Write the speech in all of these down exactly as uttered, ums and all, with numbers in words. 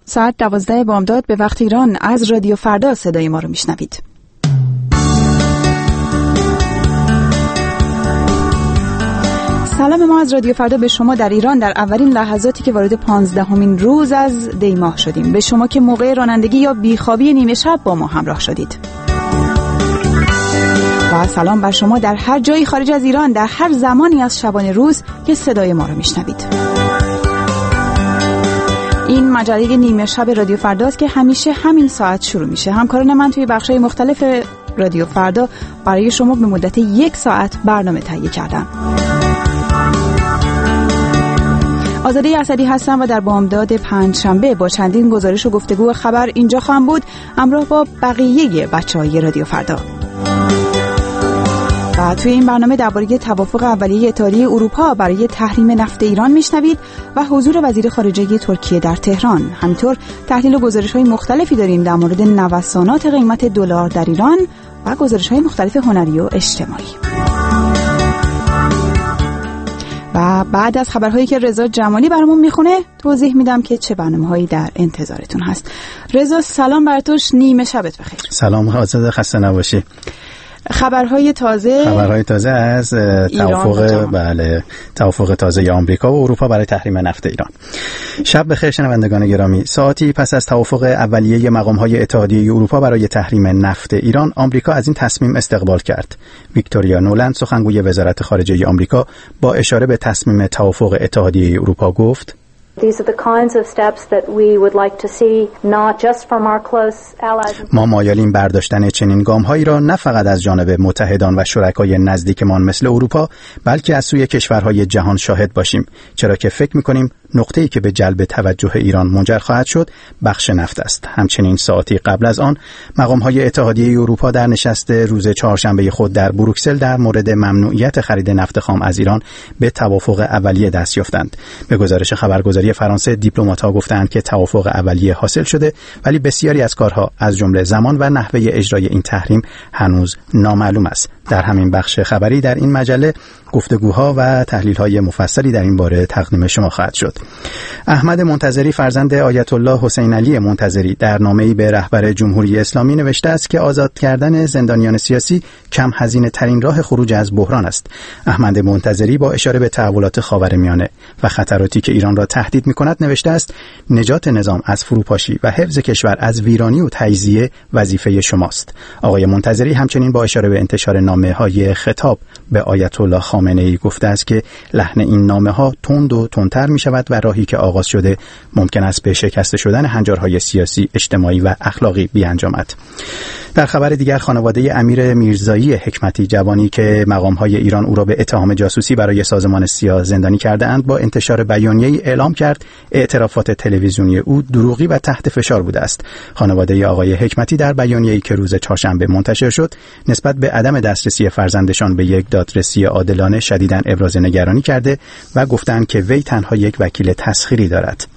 ساعت دوازده بامداد به وقت ایران از رادیو فردا صدای ما رو میشنوید. سلام ما از رادیو فردا به شما در ایران در اولین لحظاتی که وارد پانزدهمین روز از دی ماه شدیم. به شما که موقع رانندگی یا بیخوابی نیمه شب با ما همراه شدید. و سلام بر شما در هر جایی خارج از ایران در هر زمانی از شبانه روز که صدای ما رو میشنوید. این مجله نیمه شب رادیو فرداست که همیشه همین ساعت شروع میشه. همکاران من توی بخش‌های مختلف رادیو فردا برای شما به مدت یک ساعت برنامه تهیه کردن. آزاده اسدی هستم و در بامداد پنجشنبه با چندین گزارش و گفتگو و خبر اینجا خواهم بود، همراه با بقیه بچه‌های رادیو فردا. و توی این برنامه درباره توافق اولیه اتحادیه اروپا برای تحریم نفت ایران میشنوید و حضور وزیر خارجه ترکیه در تهران. همینطور تحلیل و گزارش‌های مختلفی داریم در مورد نوسانات قیمت دلار در ایران و گزارش‌های مختلف هنری و اجتماعی. و بعد از خبرهایی که رضا جمالی برامون میخونه توضیح میدم که چه برنامه‌هایی در انتظارتون هست. رضا سلام بر توش، نیمه شبت بخیر. سلام آزاده، خسته نباشی. خبرهای تازه خبرهای تازه از توافق بله توافق تازه آمریکا و اروپا برای تحریم نفت ایران. شب بخیر شنوندگان گرامی. ساعتی پس از توافق اولیه مقام‌های اتحادیه اروپا برای تحریم نفت ایران، آمریکا از این تصمیم استقبال کرد. ویکتوریا نولند سخنگوی وزارت خارجه آمریکا با اشاره به تصمیم توافق اتحادیه اروپا گفت: These are the kinds of steps that we would like to see not just from our close allies. ما مایلیم برداشتن چنین گام‌هایی را نه فقط از جانب متحدان و شرکای نزدیکمان مثل اروپا، بلکه از سوی کشورهای جهان شاهد باشیم، چرا که فکر می‌کنیم نقطه‌ای که به جلب توجه ایران منجر خواهد شد بخش نفت است. همچنین ساعتی قبل از آن مقام‌های اتحادیه اروپا در نشست روز چهارشنبه خود در بروکسل در مورد ممنوعیت خرید نفت خام از ایران به توافق اولیه دست یافتند. به گزارش خبرگزاری فرانسه دیپلمات‌ها گفتند که توافق اولیه حاصل شده، ولی بسیاری از کارها از جمله زمان و نحوه اجرای این تحریم هنوز نامعلوم است. در همین بخش خبری در این مجله گفتگوها و تحلیل‌های مفصلی در این باره تقدیم شما خواهد شد. احمد منتظری فرزند آیت الله حسین علی منتظری در نامه‌ای به رهبر جمهوری اسلامی نوشته است که آزاد کردن زندانیان سیاسی کم هزینه ترین راه خروج از بحران است. احمد منتظری با اشاره به تحولات خاورمیانه و خطراتی که ایران را تهدید می‌کند نوشته است: نجات نظام از فروپاشی و حفظ کشور از ویرانی و تجزیه وظیفه شماست. آقای منتظری همچنین با اشاره به انتشار نامه‌های خطاب به آیت الله خامنه‌ای گفته است که لحن این نامه‌ها تند و تندتر می‌شود و راهی که آغاز شده ممکن است به شکسته شدن هنجارهای سیاسی، اجتماعی و اخلاقی بیانجامد. در خبر دیگر خانواده امیر میرزایی حکمتی جوانی که مقام‌های ایران او را به اتهام جاسوسی برای سازمان سیا زندانی کرده‌اند با انتشار بیانیه‌ای اعلام کرد اعترافات تلویزیونی او دروغی و تحت فشار بوده است. خانواده آقای حکمتی در بیانیه‌ای که روز چهارشنبه منتشر شد نسبت به عدم دسترسی فرزندشان به یک دادرسی عادلانه شدیداً ابراز نگرانی کرده و گفتند که وی تنها یک وکیل تسخیری دارد.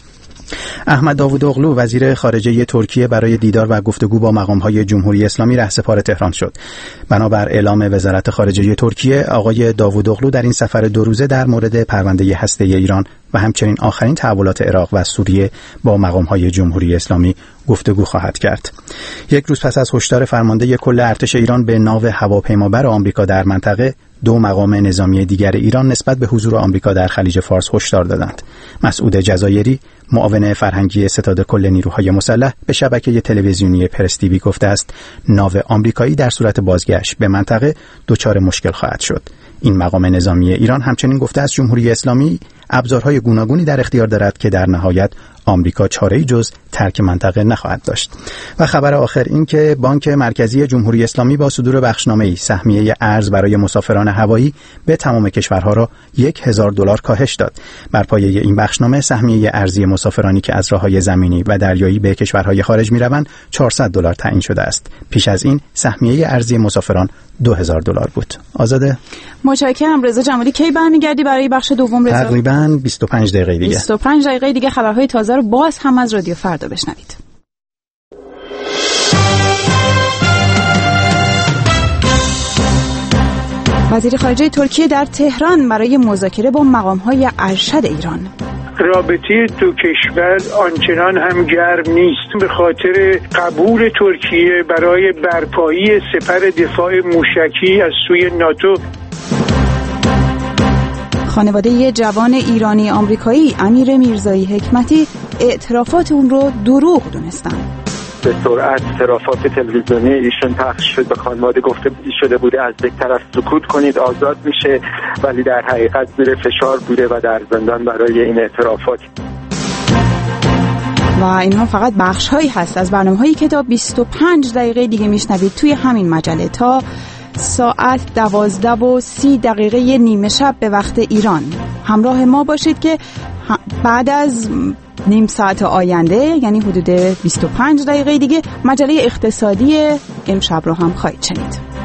احمد داوودوغلو وزیر خارجه ترکیه برای دیدار و گفتگو با مقام‌های جمهوری اسلامی رهسپار تهران شد. بنابر اعلام وزارت خارجه ترکیه، آقای داوودوغلو در این سفر دو روزه در مورد پرونده هسته‌ای ایران و همچنین آخرین تحولات عراق و سوریه با مقام‌های جمهوری اسلامی گفتگو خواهد کرد. یک روز پس از هشدار فرمانده کل ارتش ایران به ناو هواپیمابر آمریکا در منطقه، دو مقام نظامی دیگر ایران نسبت به حضور آمریکا در خلیج فارس هشدار دادند. مسعود جزایری، معاون فرهنگی ستاد کل نیروهای مسلح، به شبکه تلویزیونی پرس تیوی گفته است ناو آمریکایی در صورت بازگشت به منطقه دچار مشکل خواهد شد. این مقام نظامی ایران همچنین گفته است جمهوری اسلامی ابزارهای گوناگونی در اختیار دارد که در نهایت آمریکا چاره‌ای جز ترک منطقه نخواهد داشت. و خبر آخر این که بانک مرکزی جمهوری اسلامی با صدور بخشنامه‌ای سهمیه ارز برای مسافران هوایی به تمام کشورها را یک هزار دلار کاهش داد. بر پایه این بخشنامه سهمیه ارزی مسافرانی که از راه‌های زمینی و دریایی به کشورهای خارج می‌روند چهارصد دلار تعیین شده است. پیش از این سهمیه ارزی مسافران دو هزار دلار بود. آزاده، متشکرم. رضا جمالی کی برمیگردی برای بخش دوم؟ رضا تقریباً بیست و پنج دقیقه دیگه. بیست و پنج دقیقه دیگه خبرهای تازه رو باز هم از رادیو فردا بشنوید. وزیر خارجه ترکیه در تهران برای مذاکره با مقام‌های ارشد ایران. رابطه دو کشور آنچنان هم گرم نیست به خاطر قبول ترکیه برای برپایی سپر دفاع موشکی از سوی ناتو. خانواده یه جوان ایرانی آمریکایی امیر میرزایی حکمتی اعترافات اون رو دروغ دونستن. به سرعت اعترافات تلویزیونی ایشون پخش شد، به خانواده گفته شده بوده از یک طرف سکوت کنید آزاد میشه، ولی در حقیقت زیر فشار بوده و در زندان برای این اعترافات. و اینها فقط بخش هایی هست از برنامه هایی که تا بیست و پنج دقیقه دیگه میشنوید توی همین مجله تا ساعت دوازده و سی دقیقه نیمه شب به وقت ایران. همراه ما باشید که بعد از نیم ساعت آینده یعنی حدود بیست و پنج دقیقه دیگه مجله اقتصادی امشب رو هم خواهید شنید.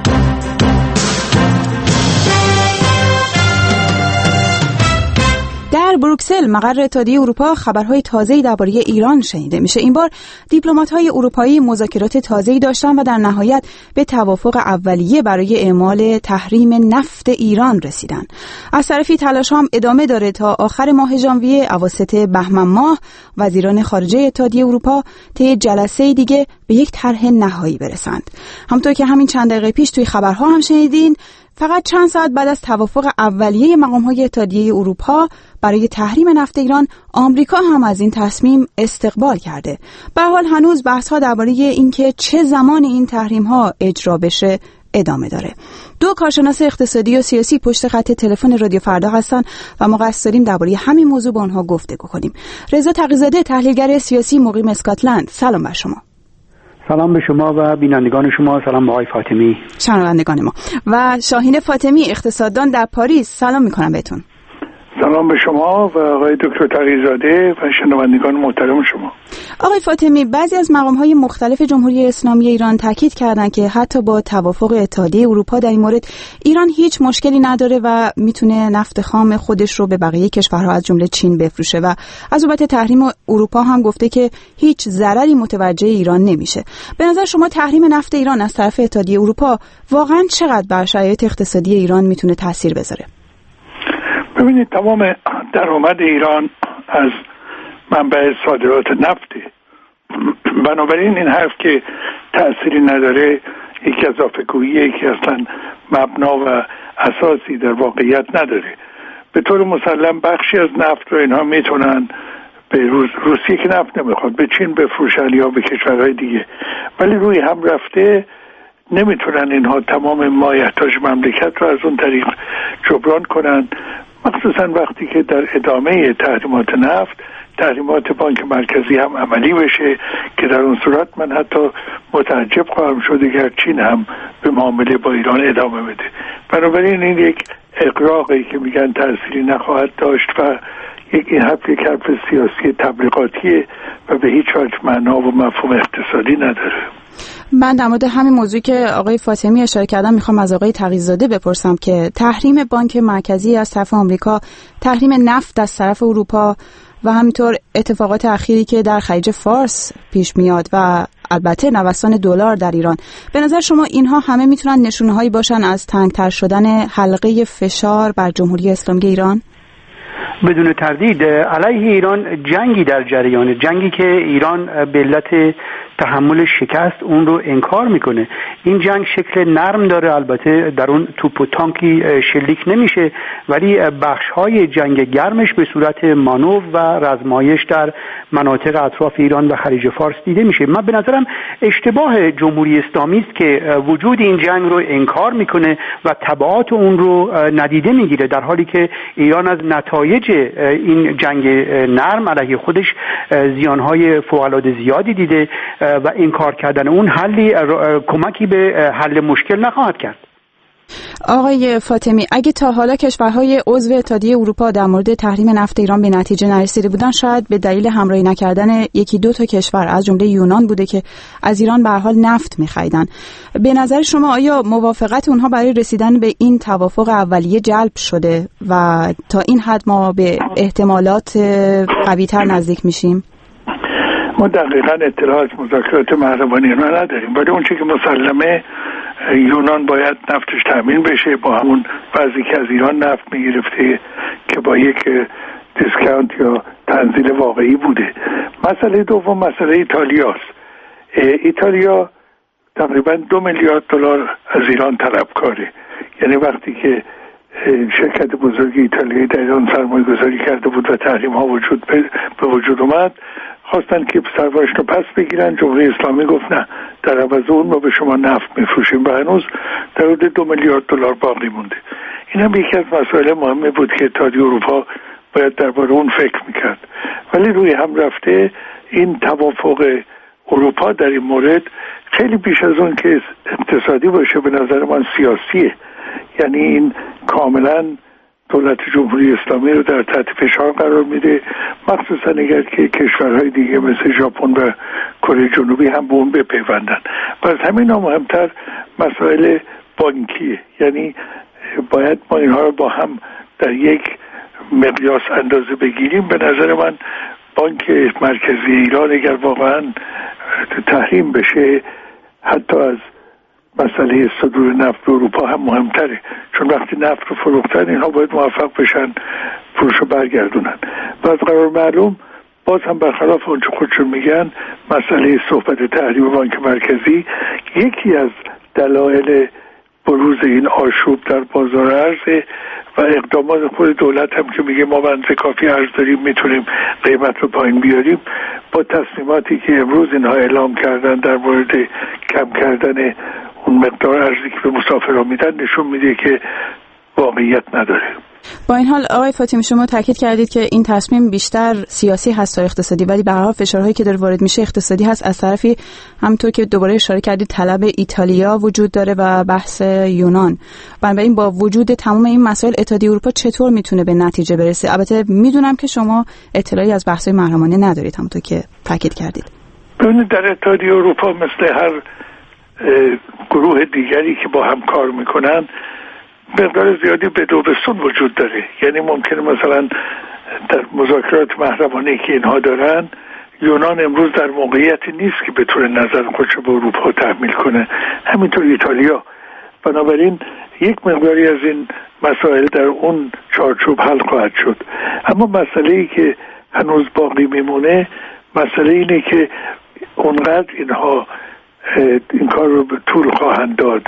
در بروکسل مقر اتحادیه اروپا خبرهای تازه‌ای درباره ایران شنیده میشه. این بار دیپلمات‌های اروپایی مذاکرات تازه‌ای داشتن و در نهایت به توافق اولیه برای اعمال تحریم نفت ایران رسیدن. از طرفی تلاش هم ادامه داره تا آخر ماه ژانویه اواسط بهمن ماه وزیران خارجه اتحادیه اروپا طی جلسه دیگه به یک طرح نهایی برسند. همونطور که همین چند دقیقه پیش توی خبرها هم شنیدین، فقط چند ساعت بعد از توافق اولیه مقام‌های اتحادیه اروپا برای تحریم نفت ایران، آمریکا هم از این تصمیم استقبال کرده. به هر حال هنوز بحث‌ها درباره اینکه چه زمان این تحریم‌ها اجرا بشه ادامه داره. دو کارشناس اقتصادی و سیاسی پشت خط تلفن رادیو فردا هستن و ما قصد داریم درباره همین موضوع با آنها گفتگو کنیم. رضا تقی‌زاده تحلیلگر سیاسی مقیم اسکاتلند، سلام بر شما. سلام به شما و بینندگان شما. سلام به آقای فاطمی، شنوندگان ما. و شاهین فاطمی اقتصاددان در پاریس، سلام میکنم بهتون. سلام به شما و آقای دکتر تقی‌زاده و شنوندگان محترم شما. آقای فاطمی، بعضی از مقام‌های مختلف جمهوری اسلامی ایران تاکید کردند که حتی با توافق اتحادیه اروپا در این مورد ایران هیچ مشکلی نداره و میتونه نفت خام خودش رو به بقیه کشورها از جمله چین بفروشه و از بابت تحریم اروپا هم گفته که هیچ ضرری متوجه ایران نمیشه. به نظر شما تحریم نفت ایران از طرف اتحادیه اروپا واقعاً چقدر بر شرایط اقتصادی ایران میتونه تاثیر بذاره؟ ببینید، تمام درآمد ایران از منبع صادرات نفته. بنابراین این حرف که تأثیری نداره یکی از اضافه‌گوییه که اصلا مبنا و اساسی در واقعیت نداره. به طور مسلم بخشی از نفت رو اینها میتونن به روس... روسیه که نفت نمیخواد به چین بفروشن یا به کشورهای دیگه، ولی روی هم رفته نمیتونن اینها تمام مایحتاج مملکت رو از اون طریق جبران کنن، مخصوصا وقتی که در ادامه تحریمات نفت تحریمات بانک مرکزی هم عملی بشه که در اون صورت من حتی متعجب خواهم شد اگر چین هم به معامله با ایران ادامه بده. بنابراین این یک اغراقی که میگن تأثیری نخواهد داشت و یک این حرف یک حرف سیاسی تبلیغاتیه و به هیچ وجه معنا و مفهوم اقتصادی نداره. من در مورد همین موضوعی که آقای فاطمی اشاره کردن میخوام از آقای تقی‌زاده بپرسم که تحریم بانک مرکزی از طرف آمریکا، تحریم نفت از طرف اروپا و همینطور اتفاقات اخیری که در خلیج فارس پیش میاد و البته نوسان دلار در ایران، به نظر شما اینها همه میتونن نشونه‌هایی باشن از تنگتر شدن حلقه فشار بر جمهوری اسلامی ایران؟ بدون تردید علیه ایران جنگی در جریان، جنگی که ایران به علت تحمل شکست اون رو انکار میکنه. این جنگ شکل نرم داره، البته در اون توپ و تانکی شلیک نمیشه، ولی بخش‌های جنگ گرمش به صورت مانور و رزمایش در مناطق اطراف ایران و خلیج فارس دیده میشه. من به نظرم اشتباه جمهوری اسلامی است که وجود این جنگ رو انکار میکنه و تبعات اون رو ندیده میگیره، در حالی که ایران از نتایج این جنگ نرم علیه خودش زیانهای فوق‌العاده زیادی دیده و انکار کردن اون حلی کمکی به حل مشکل نخواهد کرد. آقای فاطمی، اگه تا حالا کشورهای عضو اتحادیه اروپا در مورد تحریم نفت ایران به نتیجه نرسیده بودن، شاید به دلیل همراهی نکردن یکی دو تا کشور از جمله یونان بوده که از ایران به هر حال نفت می‌خریدن. به نظر شما آیا موافقت اونها برای رسیدن به این توافق اولیه جلب شده و تا این حد ما به احتمالات قوی‌تر نزدیک میشیم؟ ما دقیقاً اطلاع از مذاکرات محرمانه اینا نداریم، ولی اون چیزی که مسلمه یونان باید نفتش تامین بشه با همون بعضی که از ایران نفت میگرفته که با یک دیسکانت یا تنزیل واقعی بوده. مسئله دوم مسئله ایتالیاست. ایتالیا تقریبا دو میلیارد دلار از ایران طلبکاره. یعنی وقتی که شرکت بزرگ ایتالیایی در ایران سرمایه گذاری کرده بود و تحریم ها وجود به وجود اومد، خواستن که سرمایه‌اش رو پس بگیرن. جمهوری اسلامی گفت نه، در عوض اون ما به شما نفت میفروشیم و هنوز در حدود دو میلیارد دلار باقی مونده. این هم یکی از مسائل مهمی بود که اتحادیه اروپا باید درباره اون فکر میکرد، ولی روی هم رفته این توافق اروپا در این مورد خیلی بیش از اون که اقتصادی باشه به نظر من سیاسیه. یعنی این کاملا دولت جمهوری اسلامی رو در تحت فشار قرار میده، مخصوصا اگر که کشورهای دیگه مثل ژاپن و کره جنوبی هم به اون بپیوندن. و از همین هم مهمتر مسائل بانکیه. یعنی باید ما اینها رو با هم در یک مقیاس اندازه بگیریم. به نظر من بانک مرکزی ایران اگر واقعا تحریم بشه، حتی از مسئله صدور نفت به اروپا هم مهمتره، چون وقتی نفت رو فروختن اینها باید موفق بشن فروش رو برگردونن. و از قرار معلوم باز هم برخلاف اونچه خودشون میگن مسئله صحبت تحریم بانک مرکزی یکی از دلایل بروز این آشوب در بازار ارز و اقدامات خود دولت هم که میگه ما بنز کافی ارز داریم میتونیم قیمت رو پایین بیاریم، با تصمیماتی که امروز اینها اعلام کردن در مورد کم کردن اون مقدار ارزی که به مسافرها میدن نشون میده که واقعیت نداره. با این حال آقای فاطمی شما تاکید کردید که این تصمیم بیشتر سیاسی هست تا اقتصادی، ولی به هر حال فشارهایی که داره وارد میشه اقتصادی هست. از طرفی همونطور که دوباره اشاره کردید طلب ایتالیا وجود داره و بحث یونان. بنابراین با وجود تمام این مسائل اتحادیه اروپا چطور میتونه به نتیجه برسه؟ البته میدونم که شما اطلاعی از بحث‌های محرمانه ندارید همونطور که تاکید کردید. ببینید در اتحادیه اروپا مثل هر گروه دیگری که با هم کار میکنن مقدار زیادی به دو بستون وجود داره. یعنی ممکنه مثلا در مذاکرات محرمانه که اینها دارن یونان امروز در موقعیتی نیست که بتونه نظر خودش به اروپا تحمیل کنه، همینطور ایتالیا. بنابراین یک مقداری از این مسائل در اون چارچوب حل خواهد شد. اما مسئله‌ای که هنوز باقی میمونه مسئله اینه که اونقدر اینها این کار رو به طول خواهند داد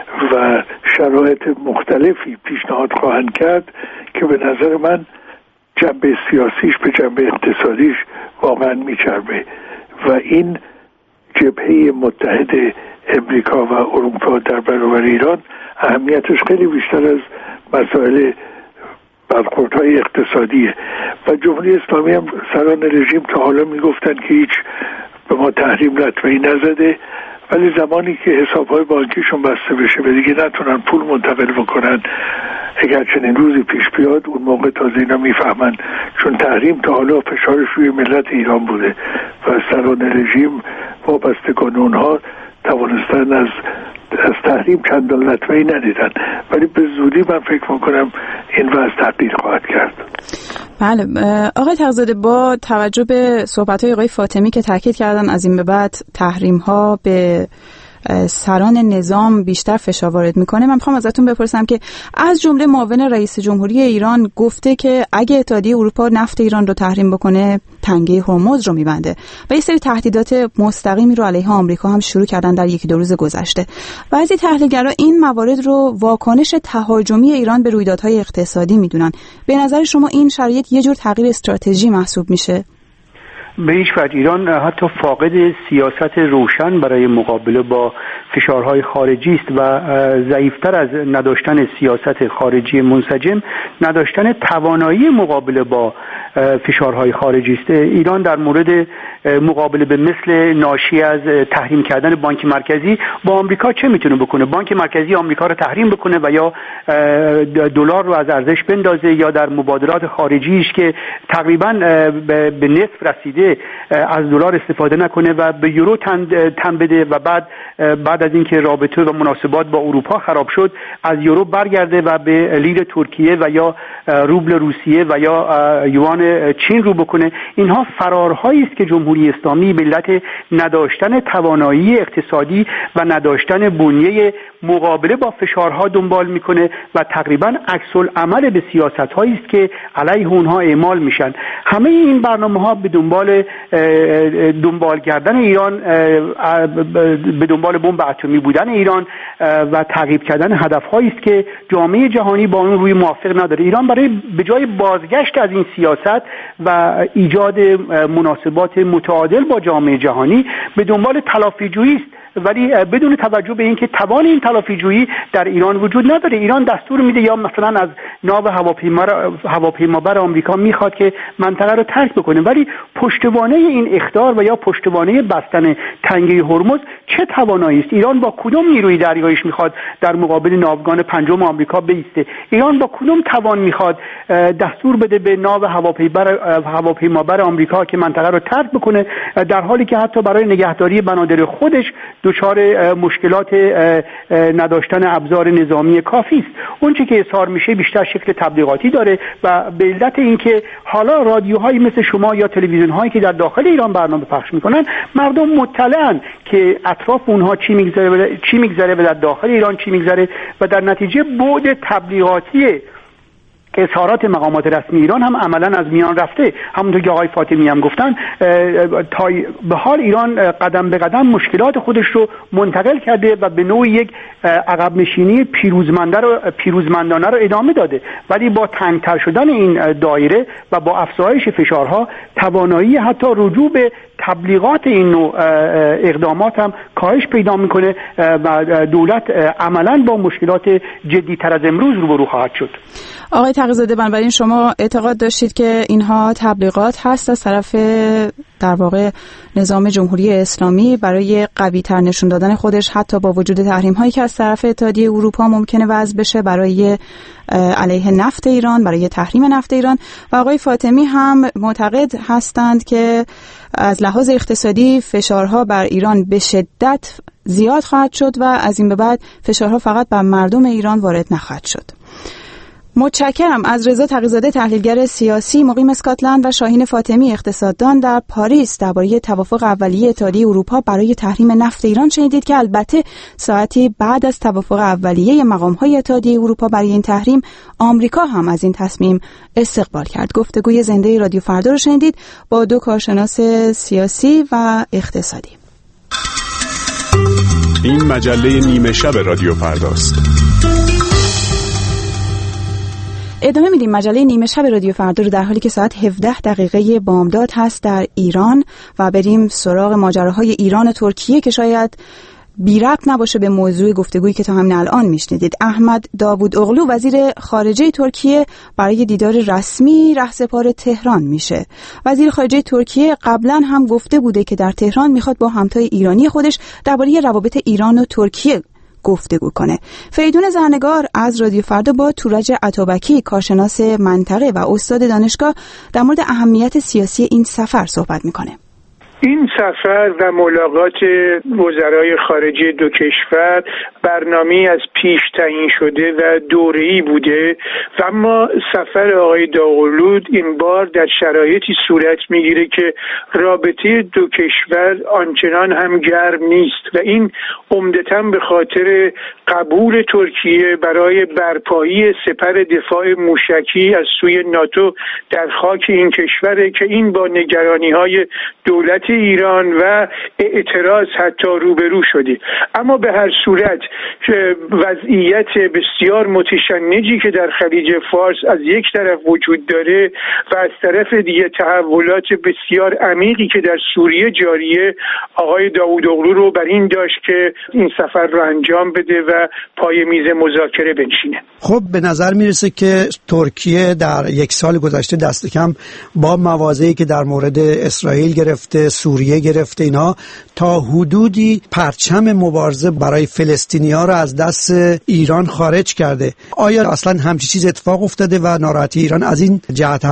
و شرایط مختلفی پیشنهاد خواهند کرد که به نظر من جنبه سیاسیش به جنبه اقتصادیش واقعا میچربه و این جبهه متحد امریکا و اروپا در برابر ایران اهمیتش خیلی بیشتر از مسائل برخوردهای اقتصادیه. و جمهوری اسلامی هم سران رژیم تا حالا میگفتن که هیچ به ما تحریم لطمه‌ای نزده، ولی زمانی که حساب‌های بانکیشون بسته بشه و دیگه نتونن پول منتقل بکنن اگر چنین روزی پیش بیاد، اون موقع تازه اینا میفهمن. چون تحریم تا حالا فشارش روی ملت ایران بوده و سران رژیم وابستگان اونها توانستن از از تحریم چندان لطمه‌ای ندیدن، ولی به زودی من فکر میکنم این وضع تغییر خواهد کرد. بله آقای تقی‌زاده، با توجه به صحبت‌های آقای فاطمی که تاکید کردن از این به بعد تحریم‌ها به سران نظام بیشتر فشار وارد میکنه، من میخوام ازتون بپرسم که از جمله معاون رئیس جمهوری ایران گفته که اگه اتحادیه اروپا نفت ایران رو تحریم بکنه تنگه هرمز رو میبنده و یه سری تهدیدات مستقیمی رو علیه آمریکا هم شروع کردن در یکی دو روز گذشته. بعضی تحلیلگرا این موارد رو واکنش تهاجمی ایران به رویدادهای اقتصادی میدونن. به نظر شما این شرایط یه جور تغییر استراتژی محسوب میشه؟ به هیچ وجه. ایران حتی فاقد سیاست روشن برای مقابله با فشارهای خارجی است و ضعیفتر از نداشتن سیاست خارجی منسجم نداشتن توانایی مقابله با فشارهای خارجی است. ایران در مورد مقابله به مثل ناشی از تحریم کردن بانک مرکزی با آمریکا چه میتونه بکنه؟ بانک مرکزی آمریکا رو تحریم بکنه و یا دلار رو از ارزش بندازه یا در مبادلات خارجیش که تقریبا به نصف رسیده از دلار استفاده نکنه و به یورو تن بده و بعد بعد از اینکه رابطه و مناسبات با اروپا خراب شد از یورو برگرده و به لیر ترکیه و یا روبل روسیه و یا یوان چین رو بکنه. اینها فرارهایی است که جمهوری اسلامی به علت نداشتن توانایی اقتصادی و نداشتن بنیه مقابله با فشارها دنبال میکنه و تقریبا عکس العمل به سیاست‌هایی است که علیه اونها اعمال میشن. همه این برنامه‌ها به دنبال دنبال کردن ایران، به دنبال بمب اتمی بودن ایران و تعقیب کردن هدف‌هایی است که جامعه جهانی با اون روی موافق نداره. ایران برای به جای بازگشت از این سیاست و ایجاد مناسبات متعادل با جامعه جهانی به دنبال تلافی‌جویی است، ولی بدون توجه به اینکه توان این تلافی‌جویی در ایران وجود نداره. ایران دستور میده یا مثلا از ناو هواپیما هواپیمابر آمریکا میخواد که منطقه رو ترک بکنه، ولی پشتوانه این اخطار و یا پشتوانه بستن تنگه هرمز چه توانایی است؟ ایران با کدوم نیروی دریاییش میخواد در مقابل ناوگان پنجم آمریکا بایسته؟ ایران با کدوم توان میخواد دستور بده به ناو هواپیمابر هواپیمابر آمریکا که منطقه رو ترک بکنه، در حالی که حتی برای نگهداری بنادر خودش دچار مشکلات نداشتن ابزار نظامی کافی است؟ اون چیزی که اظهار میشه بیشتر شکل تبلیغاتی داره و به علت اینکه حالا رادیوهایی مثل شما یا تلویزیون‌هایی که در داخل ایران برنامه پخش میکنن، مردم مطلعن که اطراف اونها چی میگذره چی میگذره و در داخل ایران چی میگذره و در نتیجه بعد تبلیغاتی اظهارات مقامات رسمی ایران هم عملاً از میان رفته. همونطور که آقای فاطمی هم گفتن، تا به حال ایران قدم به قدم مشکلات خودش رو منتقل کرده و به نوعی یک عقب نشینی پیروزمندانه رو پیروزمندانه رو ادامه داده، ولی با تنگتر شدن این دایره و با افزایش فشارها توانایی حتی رجوع به تبلیغات این نوع اقدامات هم کاهش پیدا میکنه و دولت عملاً با مشکلات جدی‌تر از امروز روبرو خواهد شد. آقای تقی‌زاده، بنابراین شما اعتقاد داشتید که اینها تبلیغات هست از طرف در واقع نظام جمهوری اسلامی برای قوی تر نشون دادن خودش، حتی با وجود تحریم هایی که از طرف اتحادیه اروپا ممکنه وضع بشه برای علیه نفت ایران، برای تحریم نفت ایران. و آقای فاطمی هم معتقد هستند که از لحاظ اقتصادی فشارها بر ایران به شدت زیاد خواهد شد و از این به بعد فشارها فقط بر مردم ایران وارد نخواهد شد. متشکرم از رضا تقی‌زاده، تحلیلگر سیاسی مقیم اسکاتلند، و شاهین فاطمی، اقتصاددان در پاریس، درباره توافق اولیه اتحادیه اروپا برای تحریم نفت ایران شنیدید که البته ساعتی بعد از توافق اولیه مقام‌های اتحادیه اروپا برای این تحریم، آمریکا هم از این تصمیم استقبال کرد. گفتگوی زنده رادیو فردا رو شنیدید با دو کارشناس سیاسی و اقتصادی. این مجله نیمه شب رادیو فرداست. ادامه میدیم مجله نیمه شب رادیو فردا رو در حالی که ساعت هفده دقیقه بامداد هست در ایران و بریم سراغ ماجراهای ایران و ترکیه که شاید بی ربط نباشه به موضوع گفتگویی که تا همین الان میشنیدید. احمد داووداغلو وزیر خارجه ترکیه برای دیدار رسمی رهسپار تهران میشه. وزیر خارجه ترکیه قبلا هم گفته بوده که در تهران میخواد با همتای ایرانی خودش درباره روابط ایران و ترکیه گفتگو کنه. فریدون زرنگار از رادیو فردا با تورج عطابکی، کارشناس منطقه و استاد دانشگاه، در مورد اهمیت سیاسی این سفر صحبت میکنه. این سفر و ملاقات وزرای خارجه دو کشور برنامه‌ای از پیش تعیین شده و دوره‌ای بوده و اما سفر آقای داوطلو این بار در شرایطی صورت میگیره که رابطه دو کشور آنچنان هم گرم نیست و این عمدتاً به خاطر قبول ترکیه برای برپایی سپر دفاع موشکی از سوی ناتو در خاک این کشوره که این با نگرانی‌های دولت ایران و اعتراض حتی روبرو شدی. اما به هر صورت وضعیت بسیار متشنجی که در خلیج فارس از یک طرف وجود داره و از طرف دیگه تحولات بسیار عمیقی که در سوریه جاریه، آقای داووداغلو رو بر این داشت که این سفر رو انجام بده و پای میز مذاکره بنشینه. خب به نظر میرسه که ترکیه در یک سال گذشته دست کم با مواضعی که در مورد اسرائیل گرفته، سوریه گرفته، اینا تا حدودی پرچم مبارزه برای فلسطینی‌ها را از دست ایران خارج کرده. آیا اصلا همچین چیز اتفاق افتاده و ناراحتی ایران از این جهت هست؟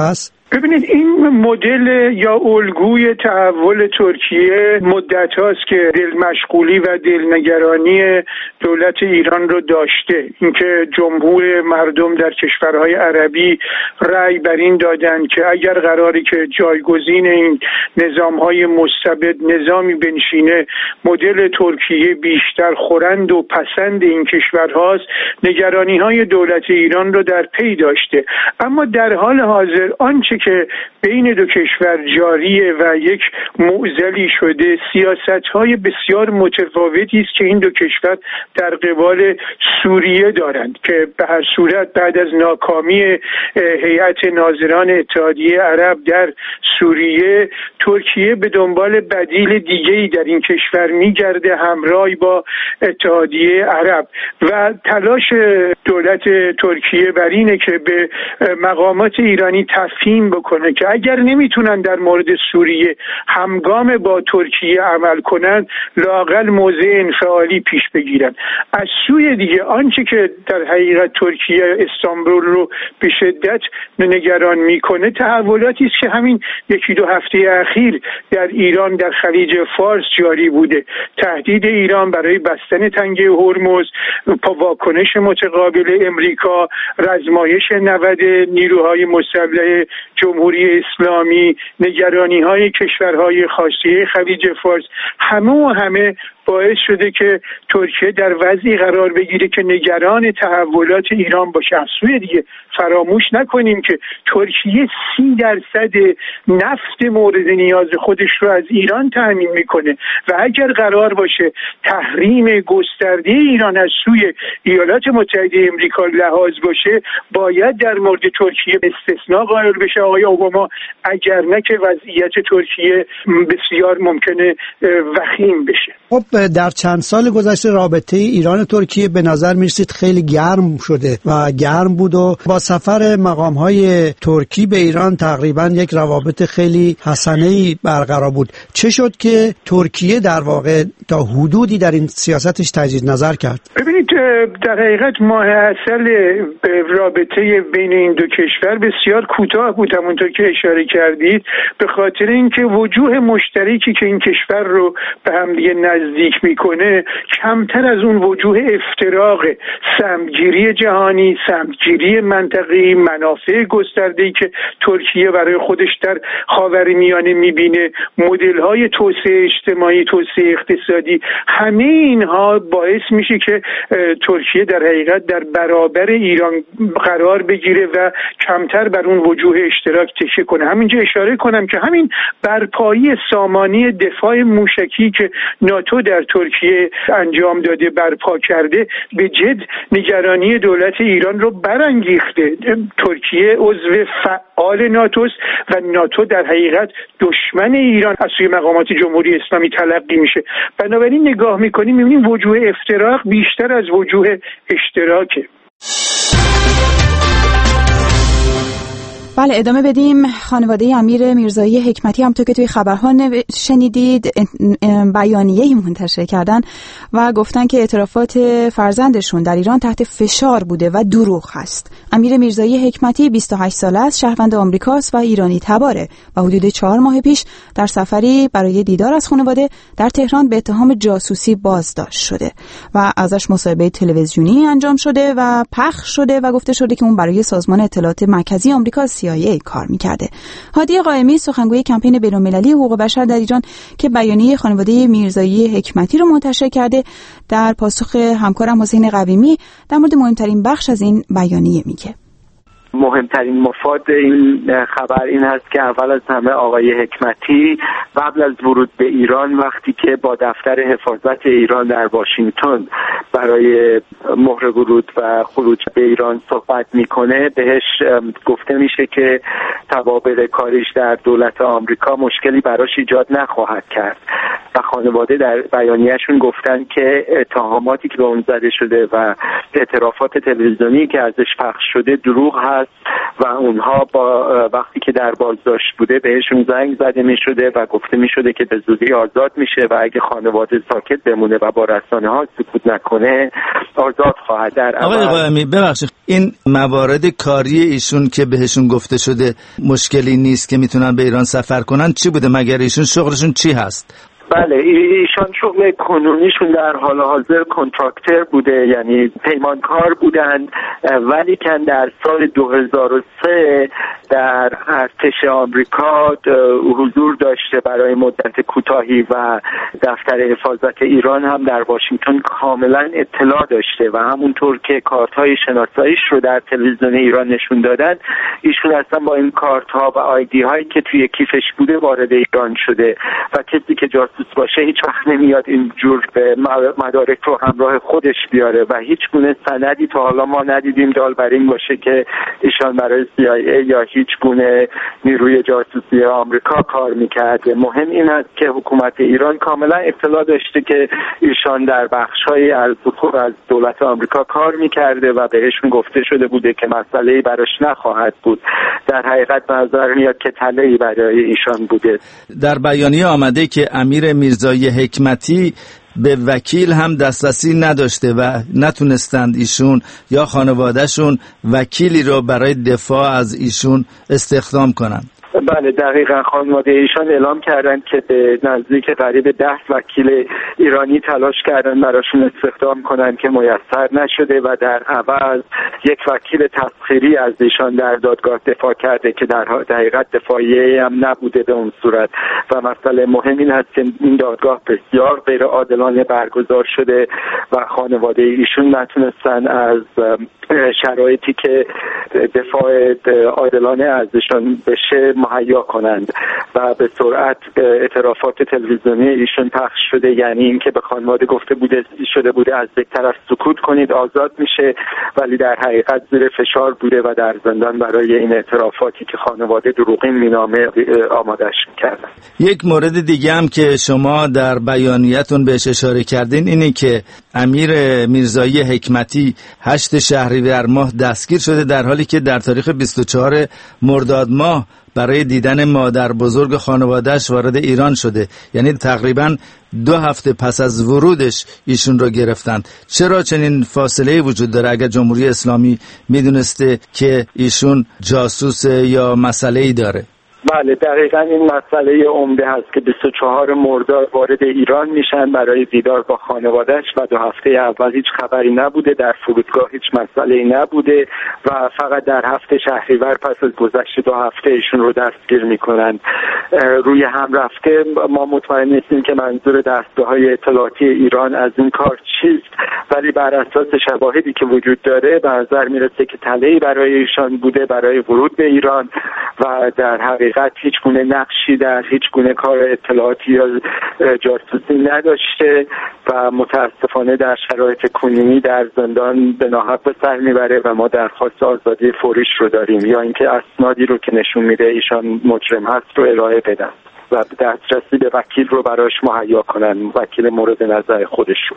ببینید این مدل یا الگوی تحول ترکیه مدت هاست که دل مشغولی و دلنگرانی دولت ایران رو داشته. اینکه جمهور مردم در کشورهای عربی رأی بر این دادن که اگر قراری که جایگزین این نظامهای مستبد نظامی بنشینه مدل ترکیه بیشتر خورند و پسند این کشورهاست، نگرانی های دولت ایران رو در پی داشته. اما در حال حاضر آنچه که بین دو کشور جاریه و یک معضلی شده سیاست‌های بسیار متفاوتی است که این دو کشور در قبال سوریه دارند که به هر صورت بعد از ناکامی هیئت ناظران اتحادیه عرب در سوریه ترکیه به دنبال بدیل دیگه‌ای در این کشور می‌گرده همراه با اتحادیه عرب و تلاش دولت ترکیه بر اینه که به مقامات ایرانی تفهیم بکنه که اگر نمیتونن در مورد سوریه همگام با ترکیه عمل کنن لااقل موضع انفعالی پیش بگیرن. از سوی دیگه آنچه که در حقیقت ترکیه استانبول رو به شدت نگران میکنه تحولاتی است که همین یکی دو هفته اخیر در ایران در خلیج فارس جاری بوده. تهدید ایران برای بستن تنگه هرمز، واکنش متقابل امریکا، رزمایش نود نیروهای مسلح جمهوری اسلامی، نگرانی های کشورهای خاصیه خلیج فارس، همه و همه باعث شده که ترکیه در وضعی قرار بگیره که نگران تحولات ایران باشه. از سوی دیگه فراموش نکنیم که ترکیه سی درصد نفت مورد نیاز خودش رو از ایران تامین میکنه و اگر قرار باشه تحریم گسترده ایران از سوی ایالات متحده امریکا لحاظ باشه باید در مورد ترکیه استثناء قائل بشه آقای اوباما، اگر نه که وضعیت ترکیه بسیار ممکنه وخیم بشه. خب در چند سال گذشته رابطه ایران ترکیه به نظر میرسید خیلی گرم شده و گرم بود و با سفر مقام‌های ترکی به ایران تقریبا یک روابط خیلی حسنه‌ای برقرار بود. چه شد که ترکیه در واقع تا حدودی در این سیاستش تجدید نظر کرد؟ ببینید در حقیقت ماه عسل رابطه بین این دو کشور بسیار کوتاه بود همونطور که اشاره کردید، به خاطر اینکه وجوه مشترکی که این کشور رو به هم دیگه نزدیک میکنه کمتر از اون وجوه افتراق سمتگیری جهانی، سمتگیری منطقه‌ای، منافع گسترده‌ای که ترکیه برای خودش در خاورمیانه میبینه، مدل‌های توسعه اجتماعی، توسعه اقتصادی، همه اینها باعث میشه که ترکیه در حقیقت در برابر ایران قرار بگیره و کمتر بر اون وجوه اشتراک تکیه کنه. همینجا اشاره کنم که همین برپایی سامانی دفاع موشکی که ناتو در ترکیه انجام داده برپا کرده به جد نگرانی دولت ایران رو برانگیخته. ترکیه عضو فعال ناتوست و ناتو در حقیقت دشمن ایران از سوی مقامات جمهوری اسلامی تلقی میشه. بنابراین نگاه میکنیم میبینیم وجوه افتراق بیشتر از وجوه اشتراکه. بله ادامه بدیم. خانواده امیر میرزایی حکمتی هم تو که توی خبرها شنیدید بیانیه‌ای منتشر کردن و گفتن که اعترافات فرزندشون در ایران تحت فشار بوده و دروغ هست. امیر میرزایی حکمتی بیست و هشت ساله است، شهروند آمریکاست و ایرانی تباره و حدود چهار ماه پیش در سفری برای دیدار از خانواده در تهران به اتهام جاسوسی بازداشت شده و ازش مصاحبه تلویزیونی انجام شده و پخش شده و گفته شده که اون برای سازمان اطلاعات مرکزی آمریکا سی آی ای کار می‌کرده. هادی قائمی سخنگوی کمپین بین‌المللی حقوق بشر در ایران که بیانیه خانواده میرزایی حکمتی رو منتشر کرده در پاسخ همکارم حسین قویمی در مورد مهمترین بخش از این بیانیه میگه. مهمترین مفاد این خبر این هست که اول از همه آقای حکمتی قبل از ورود به ایران وقتی که با دفتر حفاظت ایران در واشنگتن برای مهر ورود و خروج به ایران صحبت میکنه بهش گفته میشه که توابع کاریش در دولت آمریکا مشکلی براش ایجاد نخواهد کرد و خانواده در بیانیه‌شون گفتن که اتهاماتی که به اون زده شده و اعترافات تلویزیونی که ازش پخش شده دروغ هست و اونها با وقتی که در بازداشت بوده بهشون زنگ زده می‌شده و گفته می‌شده که به زودی آزاد میشه و اگه خانواده ساکت بمونه و با رسانه‌ها سکوت نکنه آزاد خواهد. در آقای قائمی ببخشید، این موارد کاری ایشون که بهشون گفته شده مشکلی نیست که میتونن به ایران سفر کنن، چی بوده؟ مگر ایشون شغلشون چی هست؟ بله، ایشان شغل کنونیشون در حال حاضر کنترکتر بوده، یعنی پیمانکار بودند، ولی که در سال دو هزار و سه در ارتش آمریکا حضور داشته برای مدت کوتاهی و دفتر حفاظت ایران هم در واشنگتن کاملا اطلاع داشته و همونطور که کارت‌های شناساییش رو در تلویزیون ایران نشون دادن، ایشون اصلا با این کارت‌ها و آیدی هایی که توی کیفش بوده وارد ایران شده و کسی که جاسوس باشه هیچ وقت نمیاد این جور مدارک رو همراه خودش بیاره و هیچ گونه سندی تا حالا ما ندیدیم دال بر این باشه که ایشان برای سی آی ای یا هیچ گونه نیروی جاسوسی آمریکا کار میکرده. مهم این است که حکومت ایران کاملا اطلاع داشته که ایشان در بخش‌های از از دولت آمریکا کار میکرده و بهشون گفته شده بوده که مسئله‌ای براش نخواهد بود. در حقیقت به نظر میاد که تله‌ای برای ایشان بوده. در بیانیه آمده که امیر میرزایی حکمتی به وکیل هم دسترسی نداشته و نتونستند ایشون یا خانوادهشون وکیلی رو برای دفاع از ایشون استخدام کنند. بله دقیقا، خانواده ایشان اعلام کردن که به نزدیک قریب ده وکیل ایرانی تلاش کردن براشون استخدام کنن که میسر نشده و در عوض یک وکیل تسخیری از ایشان در دادگاه دفاع کرده که در حقیقت دفاعیه هم نبوده به اون صورت و مسئله مهم این هست که این دادگاه بسیار غیر عادلانه برگزار شده و خانواده ایشون نتونستن از شرایطی که دفاع عادلانه ازشان بشه مهیا کنند و به سرعت اعترافات تلویزیونی ایشون پخش شده، یعنی اینکه به خانواده گفته بوده شده بوده از یک طرف سکوت کنید آزاد میشه، ولی در حقیقت زیر فشار بوده و در زندان برای این اعترافاتی که خانواده دروغین مینامه آمادش میکردن. یک مورد دیگه هم که شما در بیانیه‌تون بهش اشاره کردین اینه که امیر میرزایی حکمتی هشت شهریور ماه دستگیر شده در حالی که در تاریخ بیست و چهارم مرداد ماه برای دیدن مادر بزرگ خانوادهش وارد ایران شده، یعنی تقریبا دو هفته پس از ورودش ایشون رو گرفتند. چرا چنین فاصله وجود داره اگر جمهوری اسلامی میدونسته که ایشون جاسوس یا مسئله‌ای داره؟ بله دقیقاً این مسئله عمده هست که بیست و چهارم مرداد وارد ایران میشن برای دیدار با خانواده‌اش و دو هفته اول هیچ خبری نبوده، در فرودگاه هیچ مسئله‌ای نبوده و فقط در هفته شهریور پس از گذشت دو هفته ایشون رو دستگیر میکنن. روی هم رفته ما مطمئن نیستیم که منظور دستگاه‌های اطلاعاتی ایران از این کار چیست، ولی بر اساس شواهدی که وجود داره به نظر میرسه که تله‌ای برای ایشان بوده برای ورود به ایران و در حقیقت هیچ گونه نقشی در هیچ گونه کار اطلاعاتی یا جاسوسی نداشته و متاسفانه در شرایط کنونی در زندان به ناحق به سر میبره و ما درخواست آزادی فوریش رو داریم یا اینکه اسنادی رو که نشون میده ایشان مجرم هست رو ارائه بدن و دسترسی به وکیل رو براش مهیا کنن، وکیل مورد نظر خودش رو.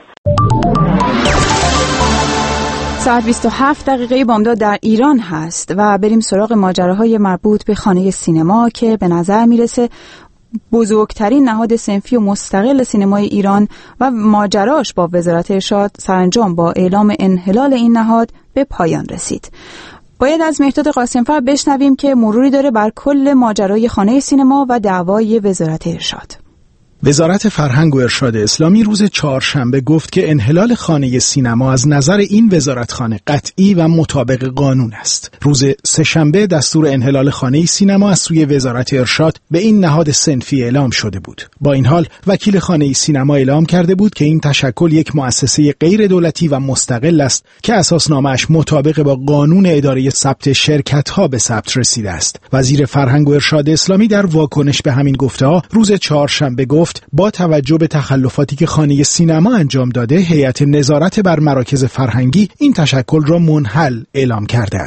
ساعت بیست و هفت دقیقه بامداد در ایران هست و بریم سراغ ماجراهای مربوط به خانه سینما که به نظر میرسه بزرگترین نهاد صنفی و مستقل سینمای ایران و ماجراش با وزارت ارشاد سرانجام با اعلام انحلال این نهاد به پایان رسید. باید از مهرداد قاسمفر بشنویم که مروری داره بر کل ماجرای خانه سینما و دعوای وزارت ارشاد. وزارت فرهنگ و ارشاد اسلامی روز چهارشنبه گفت که انحلال خانه سینما از نظر این وزارتخانه قطعی و مطابق قانون است. روز سه‌شنبه دستور انحلال خانه سینما از سوی وزارت ارشاد به این نهاد صنفی اعلام شده بود. با این حال وکیل خانه سینما اعلام کرده بود که این تشکل یک مؤسسه غیر دولتی و مستقل است که اساسنامه‌اش مطابق با قانون اداره ثبت شرکت‌ها به ثبت رسیده است. وزیر فرهنگ و ارشاد اسلامی در واکنش به همین گفته‌ها روز چهارشنبه گفت با توجه به تخلفاتی که خانه سینما انجام داده، هیئت نظارت بر مراکز فرهنگی این تشکل را منحل اعلام کرده است.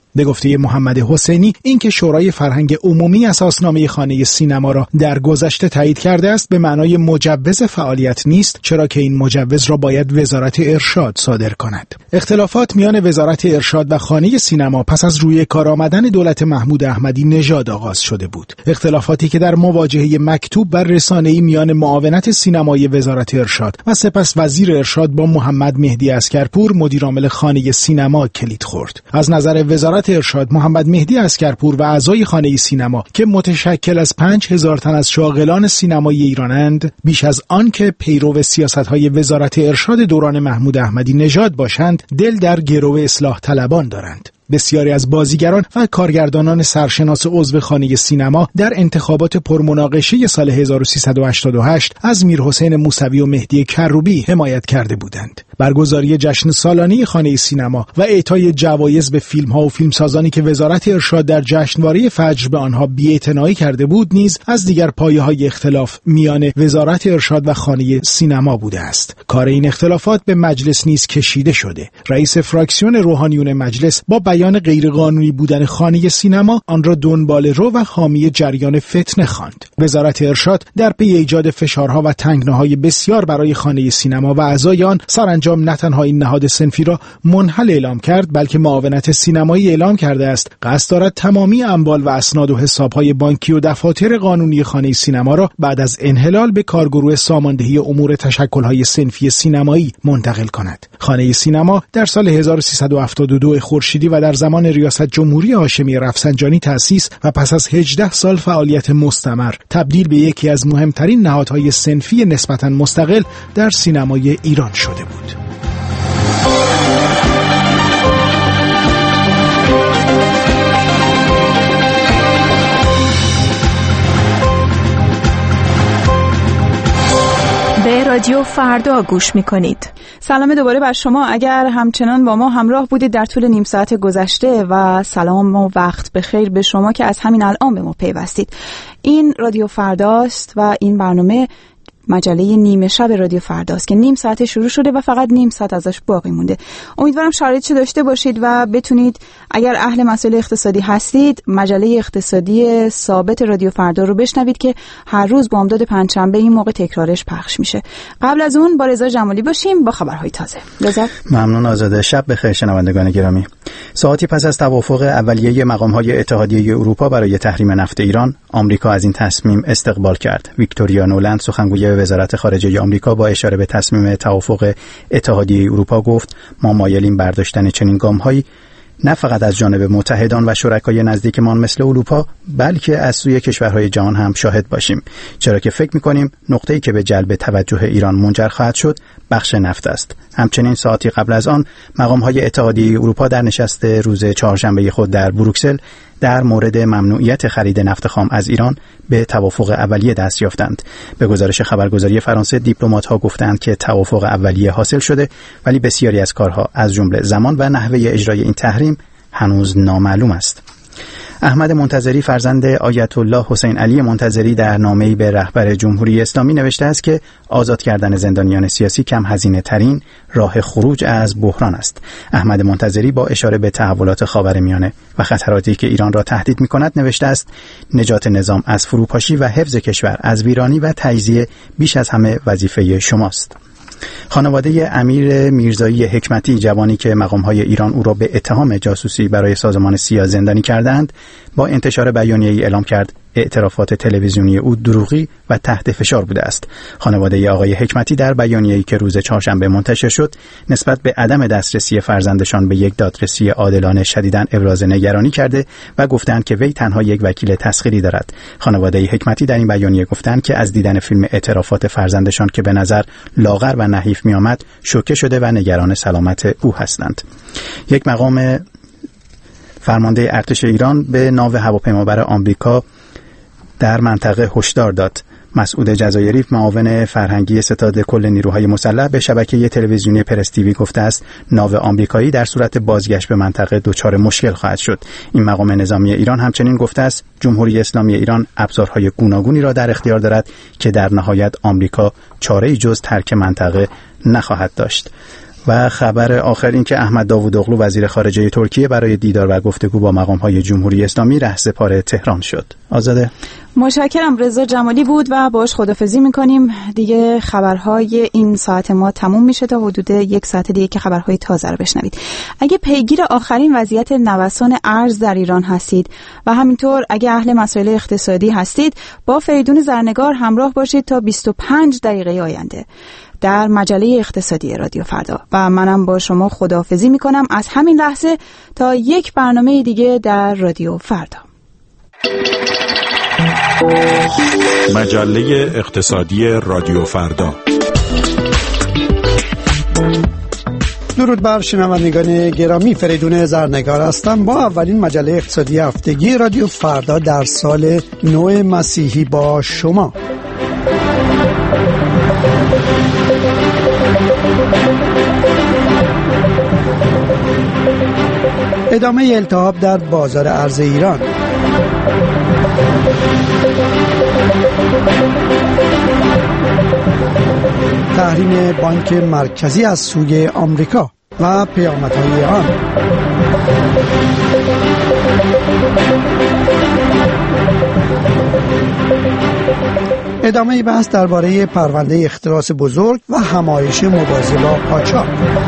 به گفته محمد حسینی، اینکه شورای فرهنگ عمومی اساسنامه خانه سینما را در گذشته تایید کرده است به معنای مجوز فعالیت نیست، چرا که این مجوز را باید وزارت ارشاد صادر کند. اختلافات میان وزارت ارشاد و خانه سینما پس از روی کار آمدن دولت محمود احمدی نژاد آغاز شده بود. اختلافاتی که در مواجهه مکتوب بر رسانه‌ای میان معاونت سینمایی وزارت ارشاد و سپس وزیر ارشاد با محمد مهدی عسکرپور مدیرعامل خانه سینما کلید خورد. از نظر وزارت ارشاد، محمد مهدی عسکرپور و اعضای خانه سینما که متشکل از پنج هزار تن از شاغلان سینمایی ایرانند، بیش از آن که پیرو سیاست‌های وزارت ارشاد دوران محمود احمدی نژاد باشند، دل در گرو اصلاح طلبان دارند. بسیاری از بازیگران و کارگردانان سرشناس عضو خانه سینما در انتخابات پرمناقشه سال هزار و سیصد و هشتاد و هشت از میرحسین موسوی و مهدی کروبی حمایت کرده بودند. برگزاری جشن سالانه خانه سینما و اعطای جوایز به فیلم‌ها و فیلمسازانی که وزارت ارشاد در جشنواره فجر به آنها بی‌اعتنایی کرده بود نیز از دیگر پایه‌های اختلاف میان وزارت ارشاد و خانه سینما بوده است. کار این اختلافات به مجلس نیز کشیده شده. رئیس فراکسیون روحانیون مجلس با بیان غیرقانونی بودن خانه سینما آن را دنبال رو و حامی جریان فتنه خواند. وزارت ارشاد در پی ایجاد فشارها و تنگناهای بسیار برای خانه سینما و اعضای آن سرانجام نه تنها این نهاد صنفی را منحل اعلام کرد، بلکه معاونت سینمایی اعلام کرده است قصد دارد تمامی اموال و اسناد و حسابهای بانکی و دفاتر قانونی خانه سینما را بعد از انحلال به کارگروه ساماندهی امور تشکل‌های صنفی سینمایی منتقل کند. خانه سینما در سال هزار و سیصد و هفتاد و دو خورشیدی و در زمان ریاست جمهوری هاشمی رفسنجانی تأسیس و پس از هجده سال فعالیت مستمر تبدیل به یکی از مهمترین نهادهای صنفی نسبتاً مستقل در سینمای ایران شده بود. به رادیو فردا گوش میکنید. سلام دوباره بر شما. اگر همچنان با ما همراه بودید در طول نیم ساعت گذشته و سلام و وقت بخیر به شما که از همین الان به ما پیوستید. این رادیو فرداست و این برنامه مجله نیمه شب رادیو فرداست که نیم ساعت شروع شده و فقط نیم ساعت ازش باقی مونده. امیدوارم شرایطش داشته باشید و بتونید اگر اهل مسائل اقتصادی هستید مجله اقتصادی ثابت رادیو فردا رو بشنوید که هر روز بامداد پنجشنبه این موقع تکرارش پخش میشه. قبل از اون با رضا جمالی باشیم با خبرهای تازه. رضا ممنون آزاده. شب بخیر شنوندگان گرامی. ساعتی پس از توافق اولیه مقام‌های اتحادیه اروپا برای تحریم نفت ایران، آمریکا از این تصمیم استقبال کرد. ویکتوریا نولند سخنگوی وزارت خارجه آمریکا با اشاره به تصمیم توافق اتحادیه اروپا گفت ما مایلیم برداشتن چنین گام‌هایی نه فقط از جانب متحدان و شرکای نزدیکمان مثل اروپا بلکه از سوی کشورهای جهان هم شاهد باشیم، چرا که فکر می‌کنیم نقطه‌ای که به جلب توجه ایران منجر خواهد شد بخش نفت است. همچنین ساعتی قبل از آن مقام‌های اتحادیه اروپا در نشست روز چهارشنبه خود در بروکسل در مورد ممنوعیت خرید نفت خام از ایران به توافق اولیه دست یافتند. به گزارش خبرگزاری فرانسه دیپلمات‌ها گفتند که توافق اولیه حاصل شده ولی بسیاری از کارها از جمله زمان و نحوه اجرای این تحریم هنوز نامعلوم است. احمد منتظری فرزند آیت الله حسین علی منتظری در نامه‌ای به رهبر جمهوری اسلامی نوشته است که آزاد کردن زندانیان سیاسی کم هزینه ترین راه خروج از بحران است. احمد منتظری با اشاره به تحولات خاورمیانه و خطراتی که ایران را تهدید می‌کند نوشته است نجات نظام از فروپاشی و حفظ کشور از ویرانی و تجزیه بیش از همه وظیفه شماست. خانواده امیر میرزایی حکمتی، جوانی که مقام‌های ایران او را به اتهام جاسوسی برای سازمان سیا زندانی کردند، با انتشار بیانیه‌ای اعلام کرد اعترافات تلویزیونی او دروغی و تحت فشار بوده است. خانواده آقای حکمتی در بیانیه‌ای که روز چهارشنبه منتشر شد نسبت به عدم دسترسی فرزندشان به یک دادرسی عادلانه شدیداً ابراز نگرانی کرده و گفتند که وی تنها یک وکیل تسخیری دارد. خانواده حکمتی در این بیانیه گفتند که از دیدن فیلم اعترافات فرزندشان که به نظر لاغر و نحیف می‌آمد شوکه شده و نگران سلامت او هستند. یک مقام فرمانده ارتش ایران به ناو هواپیمابر آمریکا در منطقه هشدار داد. مسعود جزایری، معاون فرهنگی ستاد کل نیروهای مسلح، به شبکه تلویزیونی پرس تیوی گفته است ناو آمریکایی در صورت بازگشت به منطقه دچار مشکل خواهد شد. این مقام نظامی ایران همچنین گفته است جمهوری اسلامی ایران ابزارهای گوناگونی را در اختیار دارد که در نهایت آمریکا چاره‌ای جز ترک منطقه نخواهد داشت. و خبر آخر این که احمد داوودوغلو وزیر خارجه ترکیه برای دیدار و گفتگو با مقام‌های جمهوری اسلامی رهسپار تهران شد. آزاده. متشکرم. رضا جمالی بود و باش خداحافظی میکنیم. دیگه خبرهای این ساعت ما تموم میشه تا حدود یک ساعت دیگه که خبرهای تازه رو بشنوید. اگه پیگیر آخرین وضعیت نوسان ارز در ایران هستید و همینطور اگه اهل مسائل اقتصادی هستید، با فریدون زرنگار همراه باشید تا بیست و پنج دقیقه آینده در مجله اقتصادی رادیو فردا و منم با شما خداحافظی میکنم از همین لحظه تا یک برنامه دیگه در رادیو فردا. مجله اقتصادی رادیو فردا. درود بر شنوندگان گرامی، فریدون زرنگار هستم با اولین مجله اقتصادی هفتگی رادیو فردا در سال نو مسیحی با شما. ادامه التهاب در بازار ارز ایران، تحریم بانک مرکزی از سوی آمریکا و پیامدهای آن، ادامه بحث درباره پرونده اختلاس بزرگ و همایش مبارزه با قاچاق.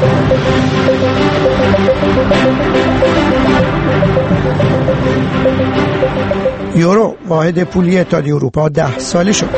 یورو واحد پولی اتحادیه اروپا ده ساله شد.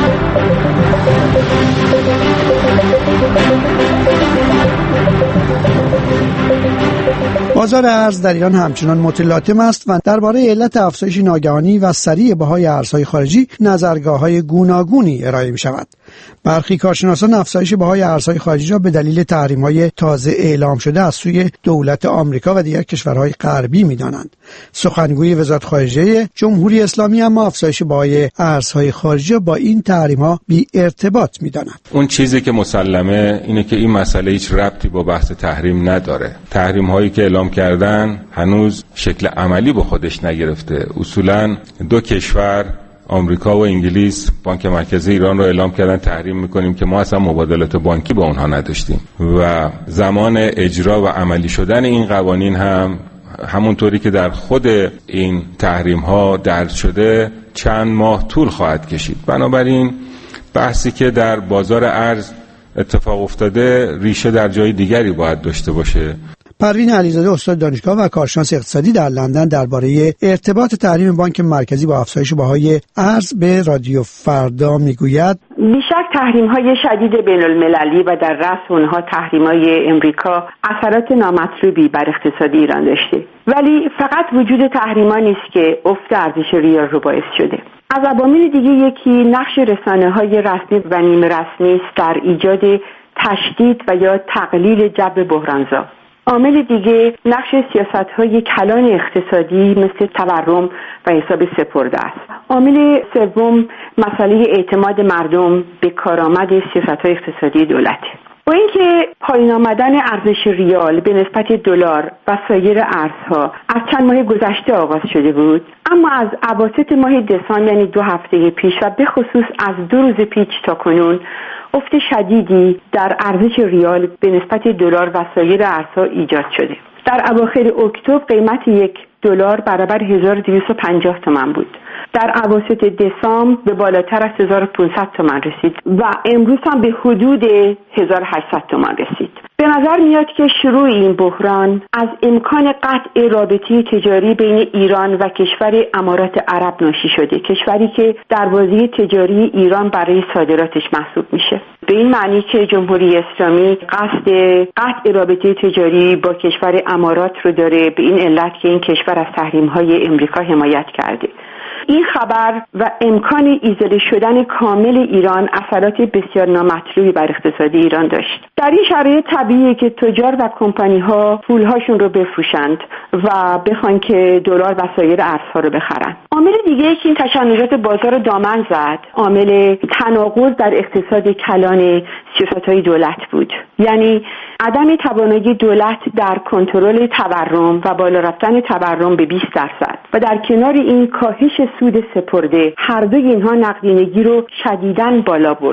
بازار ارز در ایران همچنان متلاطم است و درباره علت افزایش ناگهانی و سریع بهای ارزهای خارجی نظرگاه‌های گوناگونی ارائه می‌شود. برخی کارشناسان افزایش بهای ارزهای خارجی را به دلیل تحریم‌های تازه اعلام شده از سوی دولت آمریکا و دیگر کشورهای غربی می‌دانند. سخنگوی وزارت خارجه جمهوری اسلامی اما افزایش بهای ارزهای خارجی با این تحریم‌ها بی ارتباط می‌داند. اون چیزی که مسلمه اینه که این مسئله هیچ ربطی با بحث تحریم نداره. تحریم‌هایی که اعلام کردن هنوز شکل عملی به خودش نگرفته. اصولاً دو کشور آمریکا و انگلیس بانک مرکزی ایران رو اعلام کردن تحریم میکنیم که ما اصلا مبادلات بانکی با اونها نداشتیم و زمان اجرا و عملی شدن این قوانین هم همونطوری که در خود این تحریم ها درج شده چند ماه طول خواهد کشید. بنابراین بحثی که در بازار ارز اتفاق افتاده ریشه در جای دیگری باید داشته باشه. پروین علیزاده استاد دانشگاه و کارشناس اقتصادی در لندن درباره ارتباط تحریم بانک مرکزی با افزایش بهای ارز به رادیو فردا میگوید: بیشک تحریم‌های شدید بین‌المللی و در رأس اونها تحریم‌های امریکا اثرات نامطلوبی بر اقتصاد ایران داشته، ولی فقط وجود تحریم‌ها نیست که افت ارزش ریال رو باعث شده. از عوامل دیگه یکی نقش رسانه‌های رسمی و نیم رسمی است در ایجاد تشدید و یا تقلیل جو بحرانزا. عامل دیگه نقش سیاست‌های کلان اقتصادی مثل تورم و حساب سپرده است. عامل سوم مسئله اعتماد مردم به کارآمد سیاست‌های اقتصادی دولته. با اینکه پایین آمدن ارزش ریال به نسبت دلار و سایر ارزها از چند ماه گذشته آغاز شده بود، اما از اواسط ماه دسامبر یعنی دو هفته پیش و به خصوص از دو روز پیش تا کنون افت شدیدی در ارزش ریال به نسبت دلار و سایر ارزها ایجاد شده. در اواخر اکتبر قیمت یک دلار برابر هزار و دویست و پنجاه تومان بود. در اواسط دسامبر به بالاتر از هزار و پانصد تومان رسید و امروز هم به حدود هزار و هشتصد تومان رسید. به نظر میاد که شروع این بحران از امکان قطع رابطه تجاری بین ایران و کشور امارات عرب ناشی شده، کشوری که دروازه تجاری ایران برای صادراتش محسوب میشه. به این معنی که جمهوری اسلامی قصد قطع رابطه تجاری با کشور امارات رو داره، به این علت که این کشور از تحریم‌های امریکا حمایت کرده. این خبر و امکان ایزاله شدن کامل ایران اثرات بسیار نامطلوبی بر اقتصاد ایران داشت. در این شرایط طبیعیه که تجار و کمپانی‌ها پولهاشون رو بفروشند و بخوان که دلار و سایر ارزها رو بخرن. عامل دیگه که این تشنجات بازار رو دامن زد، عامل تناقض در اقتصاد کلان سیاست‌های دولت بود. یعنی عدم توانایی دولت در کنترل تورم و بالا رفتن تورم به بیست درصد و در کنار این کاهش سود سپرده، هر دوی اینها نقدینگی رو شدیداً بالا برد.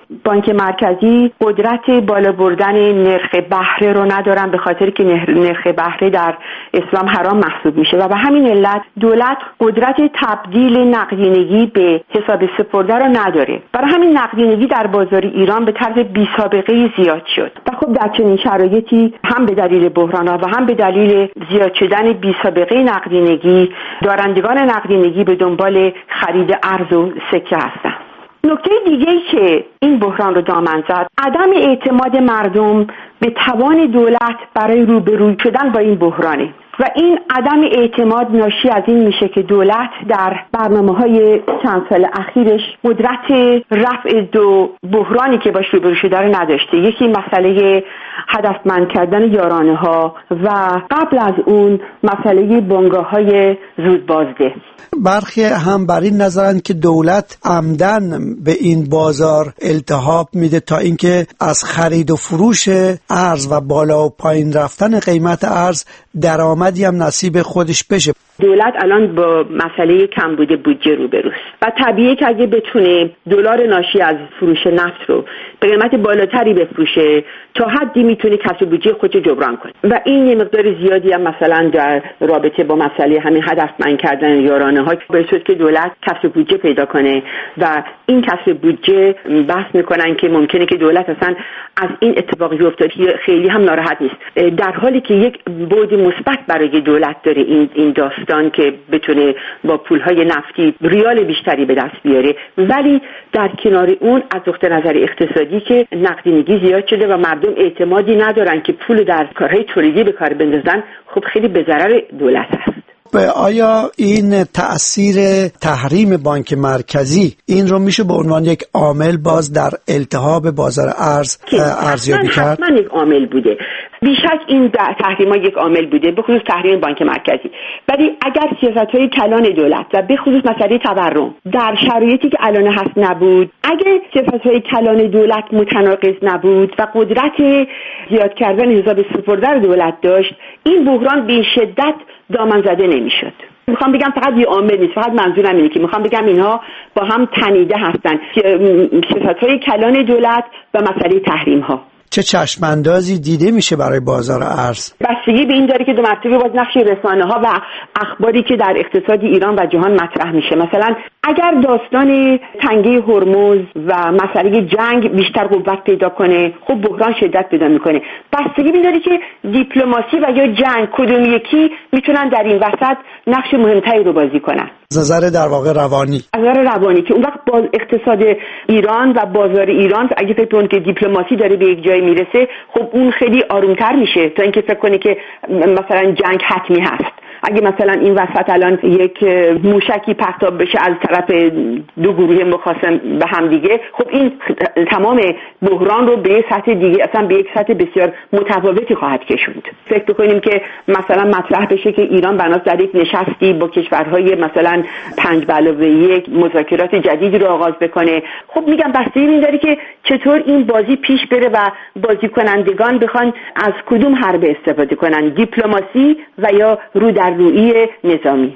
بانک مرکزی قدرت بالا بردن نرخ بهره رو ندارن، به خاطر که نرخ بهره در اسلام حرام محسوب میشه و به همین علت دولت قدرت تبدیل نقدینگی به حساب سپرده رو نداره. برای همین نقدینگی در بازار ایران به طرز بی سابقه زیاد شد و خب در چنین شرایطی هم به دلیل بحران‌ها و هم به دلیل زیاد شدن بی سابقه نقدینگی، دارندگان نقدینگی به دنبال خرید ارز و سکه هستند. نکته دیگه‌ای که این بحران رو دامن زد، عدم اعتماد مردم به توان دولت برای روبرو شدن با این بحرانه و این عدم اعتماد ناشی از این میشه که دولت در برنامه‌های چند سال اخیرش قدرت رفع دو بحرانی که باش روبرو شده رو نداشته. یکی مسئله هدفمند کردن یارانه‌ها و قبل از اون مسئله بنگاه‌های زود بازده. برخی هم بر این نظرند که دولت عمدن به این بازار التهاب میده تا اینکه از خرید و فروش ارز و بالا و پایین رفتن قیمت ارز درآمدی هم نصیب خودش بشه. دولت الان با مسئله کمبود بودجه روبروست و طبیعیه که اگه بتونه دلار ناشی از فروش نفت رو به قیمت بالاتری بفروشه تا حدی میتونه کسر بودجه خودش جبران کنه و این یه مقدار زیادی هم مثلا در رابطه با مسئله همین هدفمند کردن یارانه ها باعث شد که دولت کسر بودجه پیدا کنه و این کسر بودجه بحث میکنن که ممکنه که دولت اصلا از این اتفاقی افتاد خیلی هم ناراحت نیست، در حالی که یک بعد مثبت برای دولت داره این این داستان که بتونه با پولهای نفتی ریال بیشتری به دست بیاره، ولی در کنار اون از نقطه نظر اقتصادی که نقدینگی زیاد شده و مردم اعتمادی ندارن که پول در کارهای تولیدی به کار بندازن، خب خیلی به ضرر دولت هست. آیا این تأثیر تحریم بانک مرکزی این رو میشه به عنوان یک عامل باز در التهاب بازار ارز ارزیابی کرد؟ حتما یک عامل بوده، بیشک این تحریم ها یک عامل بوده، به خصوص تحریم بانک مرکزی. ولی اگر سیاست-های کلان دولت و به خصوص مسئله تورم در شرایطی که الان هست نبود، اگر سیاست-های کلان دولت متناقض نبود و قدرت زیاد کردن حساب سپرده دولت داشت، این بحران به شدت دامن زده نمیشد. میخوام بگم فقط یه عامل نیست، فقط منظورم اینه که میخوام بگم اینها با هم تنیده هستن، سیاست-های کلان دولت و مسئله تحریم ها. چه چشماندازی دیده میشه برای بازار ارز؟ بستگی به این داره که دو مرتبه باز نقش رسانه‌ها و اخباری که در اقتصاد ایران و جهان مطرح میشه. مثلا اگر داستان تنگه هرمز و مسئله جنگ بیشتر قوت پیدا کنه، خب بحران شدت پیدا میکنه. بستگی به این داره که دیپلماسی و یا جنگ کدوم یکی میتونن در این وسط نقش مهمتری رو بازی کنن. از نظر در واقع روانی از نظر روانی که اون وقت باز اقتصاد ایران و بازار ایران اگه فکر کنید که دیپلماسی داره به یک جای میرسه، خب اون خیلی آرومتر میشه تا اینکه فکر کنی که مثلا جنگ حتمی هست. اگه مثلا این وسط الان یک موشکی پرتاب بشه از طرف دو گروه مخاصم به هم دیگه، خب این تمام بحران رو به سطح دیگه، اصلا به یک سطح بسیار متفاوتی خواهد کشوند. فکر بکنیم که مثلا مطرح بشه که ایران بناس در یک نشستی با کشورهای مثلا پنج به علاوه یک مذاکرات جدیدی رو آغاز بکنه. خب میگم بستگی این داره که چطور این بازی پیش بره و بازی کنندگان بخوان از کدوم حربه استفاده کنن، دیپلماسی و یا رو در روی نظامی.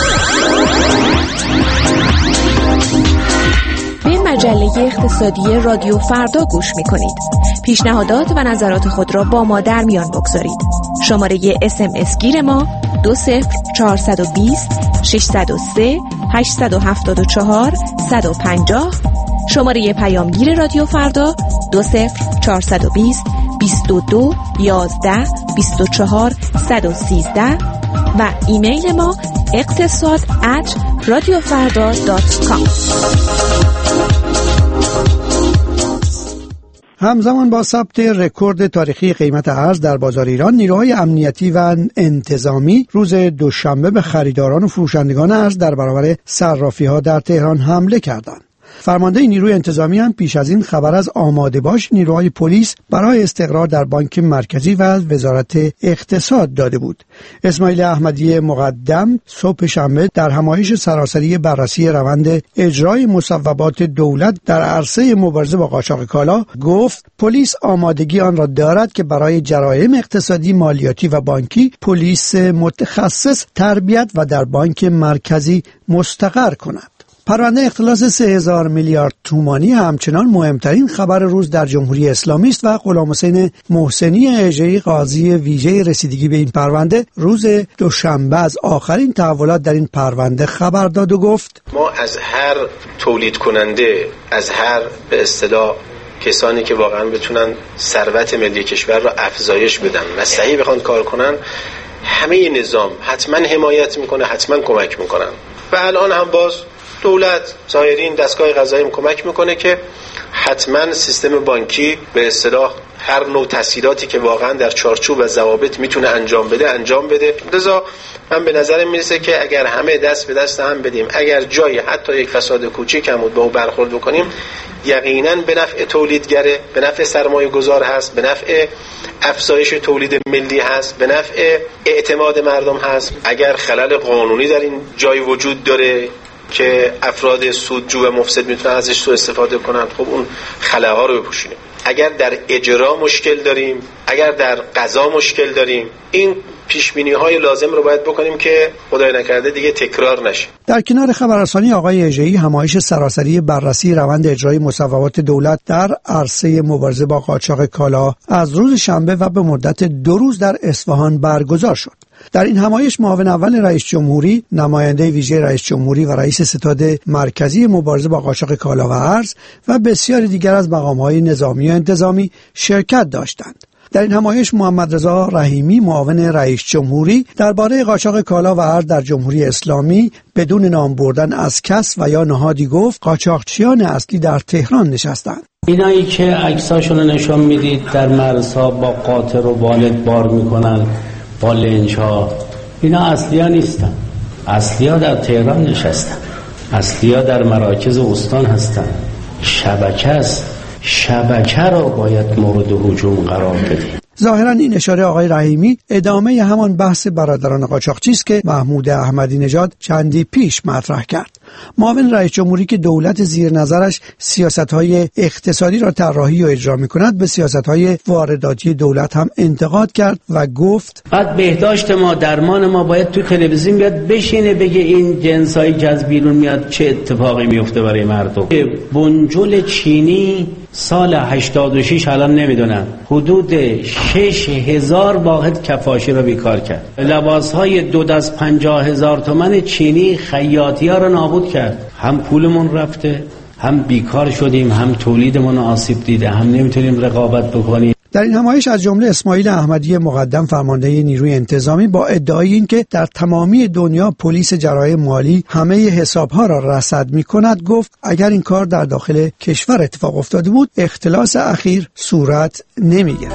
به مجله اقتصادی رادیو فردا گوش می‌کنید. پیشنهادات و نظرات خود را با ما در میان بگذارید. شماره اس ام اس گیر ما دو صفر چهار دو صفر شش صفر سه هشت هفت چهار صد و پنجاه، شماره پیامگیر رادیو فردا دو صفر چهار دو صفر بیست و دو یازده بیست و چهار صد و سیزده و ایمیل ما اقتصاد ات رادیو فردا دات کام. همزمان با ثبت رکورد تاریخی قیمت ارز در بازار ایران، نیروهای امنیتی و انتظامی روز دوشنبه به خریداران و فروشندگان ارز در برابر صرافی‌ها در تهران حمله کردند. فرمانده نیروی انتظامی هم پیش از این خبر از آماده باش نیروهای پلیس برای استقرار در بانک مرکزی و وزارت اقتصاد داده بود. اسماعیل احمدی مقدم صبح شنبه در همایش سراسری بررسی روند اجرای مصوبات دولت در عرصه مبارزه با قاچاق کالا گفت پلیس آمادگی آن را دارد که برای جرایم اقتصادی، مالیاتی و بانکی پلیس متخصص تربیت و در بانک مرکزی مستقر کند. پرونده اختلاس سه هزار میلیارد تومانی همچنان مهمترین خبر روز در جمهوری اسلامی است و غلامحسین محسنی اژه‌ای قاضی ویژه رسیدگی به این پرونده روز دوشنبه از آخرین تحولات در این پرونده خبر داد و گفت ما از هر تولید کننده، از هر به اصطلاح کسانی که واقعا بتونن ثروت ملی کشور را افزایش بدن و صحیح بخوان کار کنن، همه نظام حتما حمایت میکنه، حتما کمک میکنن و الان هم باز دولت، ظاهرین، دستگاه قضایی کمک میکنه که حتما سیستم بانکی به اصطلاح هر نوع تسهیلاتی که واقعا در چارچوب و ضوابط میتونه انجام بده انجام بده. لذا من به نظرم میرسه که اگر همه دست به دست هم بدیم، اگر جایی حتی یک فساد کوچیک هم بود با او برخورد بکنیم، یقینا به نفع تولیدگره، به نفع سرمایه گذار هست، به نفع افزایش تولید ملی هست، به نفع اعتماد مردم هست. اگر خلل قانونی در این جای وجود داره که افراد سودجو و مفسد میتونن ازش سوء استفاده کنن، خب اون خلاها رو بپوشونیم. اگر در اجرا مشکل داریم، اگر در قضا مشکل داریم، این پیشبینی های لازم رو باید بکنیم که خدای نکرده دیگه تکرار نشه. در کنار خبررسانی آقای اژه‌ای، همایش سراسری بررسی روند اجرای مصوبات دولت در عرصه مبارزه با قاچاق کالا از روز شنبه و به مدت دو روز در اصفهان برگزار شد. در این همایش معاون اول رئیس جمهوری، نماینده ویژه رئیس جمهوری و رئیس ستاد مرکزی مبارزه با قاچاق کالا و ارز و بسیاری دیگر از مقام‌های نظامی و انتظامی شرکت داشتند. در این همایش محمد رضا رحیمی، معاون رئیس جمهوری، درباره قاچاق کالا و ارز در جمهوری اسلامی بدون نام بردن از کس و یا نهادی گفت قاچاقچیان اصلی در تهران نشستند. اینایی که عکساشون رو نشون میدید در مرزها با قاطر و والد بار میکنن، با لنج ها، اینا اصلی ها نیستن. اصلی ها در تهران نشستن، اصلی ها در مراکز استان هستن. شبکه است، شبکه رو باید مورد هجوم قرار بدیم. ظاهرا این اشاره آقای رحیمی ادامه همان بحث برادران قاچاقچی است که محمود احمدی نژاد چندی پیش مطرح کرد. معاون رئیس جمهوری که دولت زیر نظرش سیاست‌های اقتصادی را طراحی و اجرا می‌کند، به سیاست‌های وارداتی دولت هم انتقاد کرد و گفت بعد بهداشت ما، درمان ما باید تو تلویزیون بیاد بشینه بگه این جنسایی که از بیرون میاد چه اتفاقی میفته برای مردم. بنجل چینی سال هشتاد و شش الان نمیدونم حدود شش هزار واحد کفاشی رو بیکار کرد. لباس‌های دو دست پنجاه هزار تومان چینی خیاطی‌ها رو نابود کرد. هم پولمون رفته، هم بیکار شدیم، هم تولیدمون آسیب دیده، هم نمیتونیم رقابت بکنیم. در این همایش از جمله اسماعیل احمدی مقدم، فرمانده نیروی انتظامی، با ادعای اینکه در تمامی دنیا پلیس جرایم مالی همه حسابها را رصد می‌کند، گفت اگر این کار در داخل کشور اتفاق افتاده بود، اختلاس اخیر صورت نمی‌گرفت.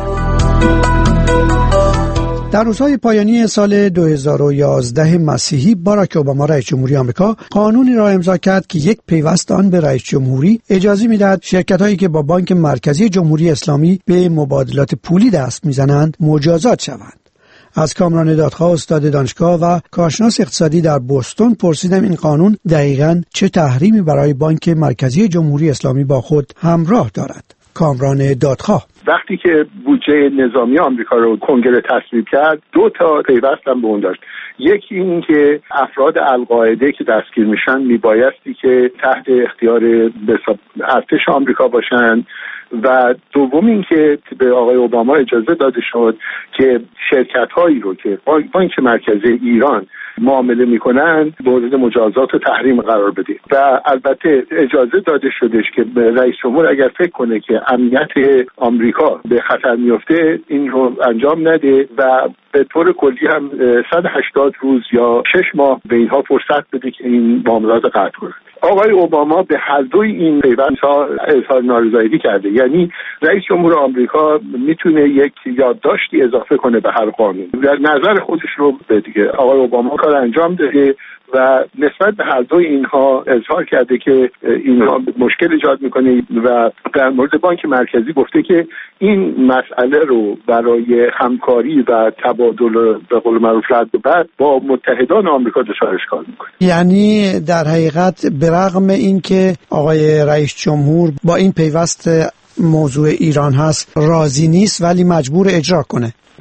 در روزهای پایانی سال دو هزار و یازده مسیحی، باراک اوباما رئیس جمهوری آمریکا قانونی را امضا کرد که یک پیوست آن به رئیس جمهوری اجازه می‌دهد شرکت‌هایی که با بانک مرکزی جمهوری اسلامی به مبادلات پولی دست می‌زنند مجازات شوند. از کامران دادخواه، استاد دانشگاه و کارشناس اقتصادی در بوستون، پرسیدم این قانون دقیقاً چه تحریمی برای بانک مرکزی جمهوری اسلامی با خود همراه دارد. کامران دادخواه: وقتی که بودجه نظامی آمریکا رو کنگره تصویب کرد، دو تا پیوست هم به اون داشت. یکی این که افراد القاعده که دستگیر میشن میبایستی که تحت اختیار ارتش آمریکا باشن، و دوم این که به آقای اوباما اجازه داده شد که شرکت هایی رو که بانک مرکزی ایران معامله میکنن مورد مجازات و تحریم قرار بده. و البته اجازه داده شدش که رئیس جمهور اگر فکر کنه که امنیت آمریکا به خطر میفته این رو انجام نده و به طور کلی هم صد و هشتاد روز یا شش ماه به اینها فرصت بده که این معاملات قطع کنند. آقای اوباما به هر دوی این پیوست‌ها اظهار نارضایتی کرده. یعنی رئیس جمهور آمریکا میتونه یک یادداشتی اضافه کنه به هر قانون، در نظر خودش رو به دیگه آقای اوباما کار انجام داده و نسبت به هر دوی اینها اظهار کرده که اینها مشکل ایجاد میکنه و در مورد بانک مرکزی گفته که این مسئله رو برای همکاری و تبادل به قول معروف رد و بدل با متحدان آمریکا دچار اشکال میکنه. یعنی در حقیقت به رغم اینکه آقای رئیس جمهور با این پیوست موضوع ایران هست راضی نیست، ولی مجبور اجرا کنه.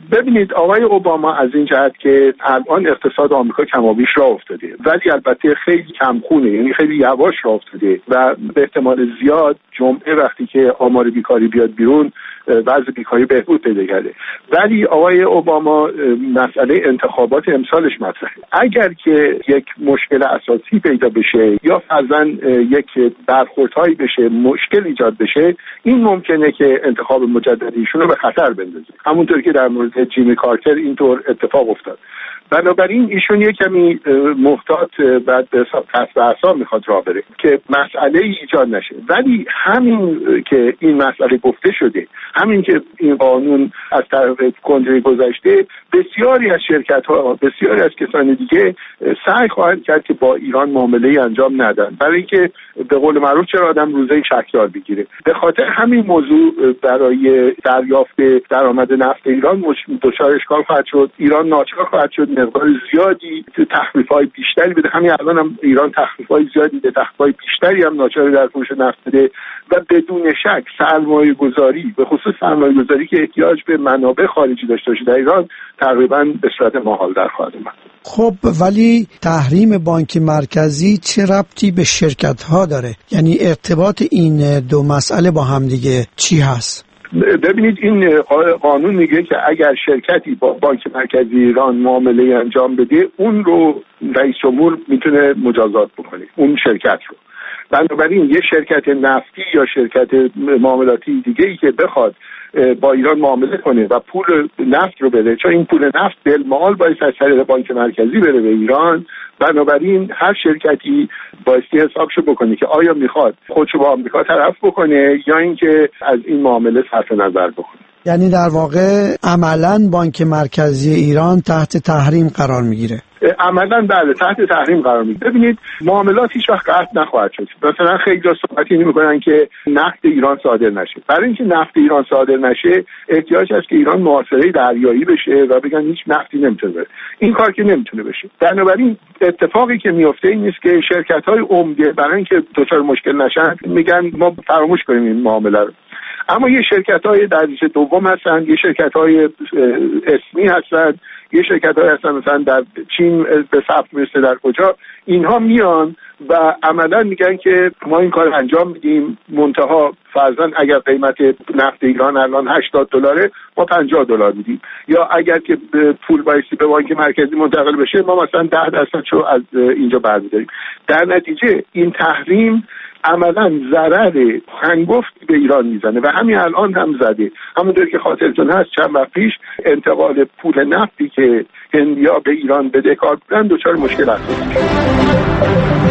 ببینید آقای اوباما از این جهت که الان اقتصاد آمریکا کمابیش راه افتاده، ولی البته خیلی کمخونه، یعنی خیلی یواش راه افتاده و به احتمال زیاد جمعه وقتی که آمار بیکاری بیاد بیرون وضع بیکاری بهبود پیدا کرده. ولی آقای اوباما مسئله انتخابات امسالش مطرحه. اگر که یک مشکل اساسی پیدا بشه یا فرضاً یک برخوردهایی بشه، مشکل ایجاد بشه، این ممکنه که انتخاب مجدد ایشون رو به خطر بندازه، همونطور که در مورد جیمی کارتر اینطور اتفاق افتاد. بنابراین ایشون یک کمی محتاط و قصد اعصاب میخواد راه بره که مسئله ایجاد نشه. ولی همین که این مسئله گفته شده، همین که این قانون از طرف کنگره گذشته، بسیاری از شرکت ها، بسیاری از کسان دیگه سعی خواهند کرد که با ایران معامله انجام ندن، برای اینکه به قول معروف چرا آدم روزه شکار بگیره. به خاطر همین موضوع برای دریافت درآمد نفت ایران دچار اشکال خواهد شد. ایران ناچار خواهد شد مقدار زیادی تخفیف‌های بیشتری بده. همین الان هم ایران تخفیف‌های زیادی به تخفیف‌های بیشتری هم ناچار در فروش نفت بده و بدون شک سرمایه‌گذاری، به خصوص سرمایه‌گذاری که احتیاج به منابع خارجی داشته باشه در ایران، تقریباً به صورت محال در خواهد اومد. خب ولی تحریم بانک مرکزی چه ربطی به شرکت‌ها داره؟ یعنی ارتباط این دو مسئله با هم دیگه چی هست؟ ببینید این قانون میگه که اگر شرکتی با بانک مرکزی ایران معامله انجام بده، اون رو رئیس جمهور میتونه مجازات بکنه، اون شرکت رو. بنابراین یه شرکت نفتی یا شرکت معاملاتی دیگه ای که بخواد با ایران معامله کنه و پول نفت رو بده، چون این پول نفت بالمال باید از طریق بانک مرکزی بره به ایران، بنابراین هر شرکتی بایستی حسابشو بکنه که آیا میخواد خودشو با آمریکا طرف بکنه یا اینکه از این معامله صرف نظر بکنه. یعنی در واقع عملاً بانک مرکزی ایران تحت تحریم قرار میگیره. عملاً بله تحت تحریم قرار میگیره. ببینید معاملات هیچ وقت قطع نخواهد شد. مثلا خیلی جا صحبت اینو میکنن که نفت ایران صادر نشه. برای اینکه نفت ایران صادر نشه احتیاج هست که ایران محاصره دریایی بشه و بگن هیچ نفتی نمیتونه بره. این کار که نمیتونه بشه. بنابراین اتفاقی که میفته این نیست که شرکت‌های عمده برای اینکه دچار مشکل نشن میگن ما فراموش کنیم این معامله رو. اما یه شرکت‌های درجه دوم هستن، یه شرکت‌های اسمی هستن، یه شرکت‌های هستن مثلا در چین به ثبت میرسه در کجا، اینها میان و عملاً میگن که ما این کار انجام میدیم، منتها فرضاً اگر قیمت نفت ایران الان هشتاد دلاره ما پنجاه دلار میدیم، یا اگر که پول بایستی به بانک مرکزی منتقل بشه ما مثلا ده درصدشو از اینجا برمی‌داریم. در نتیجه این تحریم عملاً ضرر هنگفتی به ایران میزنه و همین الان هم زده. همونطور که خاطرتون هست چند وقت پیش انتقال پول نفتی که هندیا به ایران بدهکار بودن دچار مشکل اساسی شد.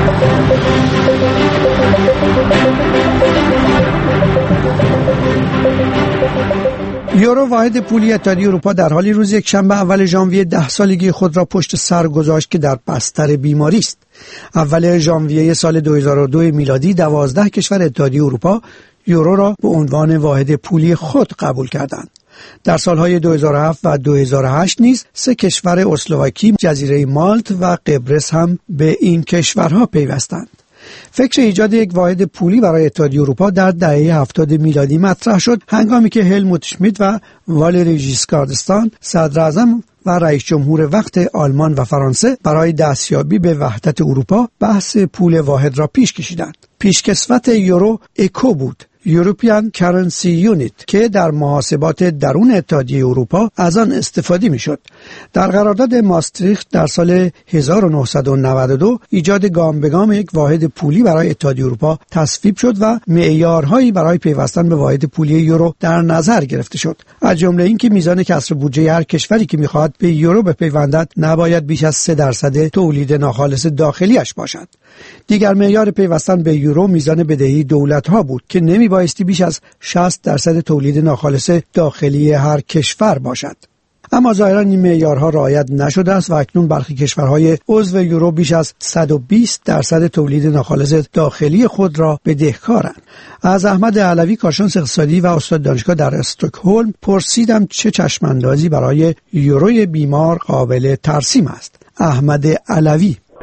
یورو واحد پولی اتحادیه اروپا در حالی روز یکشنبه اول ژانویه ده سالگی خود را پشت سر گذاشت که در بستر بیماری است. اول ژانویه سال دو هزار و دو میلادی دوازده کشور اتحادیه اروپا یورو را به عنوان واحد پولی خود قبول کردند. در سالهای دو هزار و هفت و دو هزار و هشت نیز سه کشور اسلواکی، جزیره مالت و قبرس هم به این کشورها پیوستند. فکر ایجاد یک واحد پولی برای اتحادیه اروپا در دهه هفتاد میلادی مطرح شد، هنگامی که هلموت شمیت و والری ژیسکار دستان صدر اعظم و رئیس جمهور وقت آلمان و فرانسه برای دستیابی به وحدت اروپا بحث پول واحد را پیش کشیدند. پیشکسوت یورو اکو بود، European Currency Unit، که در محاسبات درون اتحادیه اروپا از آن استفاده می‌شد. در قرارداد ماستریخت در سال هزار و نهصد و نود و دو ایجاد گام به گام یک واحد پولی برای اتحادیه اروپا تصویب شد و معیارهایی برای پیوستن به واحد پولی یورو در نظر گرفته شد. از جمله اینکه میزان کسر بودجه هر کشوری که می‌خواهد به یورو بپیوندد نباید بیش از سه درصد تولید ناخالص داخلیش باشد. دیگر معیار پیوستن به یورو میزان بدهی دولت‌ها بود که نمی بایستی بیش از شصت درصد تولید ناخالص داخلی هر کشور باشد. اما ظاهراً این معیارها رعایت نشده است و اکنون برخی کشورهای عضو یورو بیش از صد و بیست درصد تولید ناخالص داخلی خود را بدهکارند. از احمد علوی، کارشناس اقتصادی و استاد دانشگاه در استکهلم، پرسیدم چه چشماندازی برای یوروی بیمار قابل ترسیم است. احمد علوی: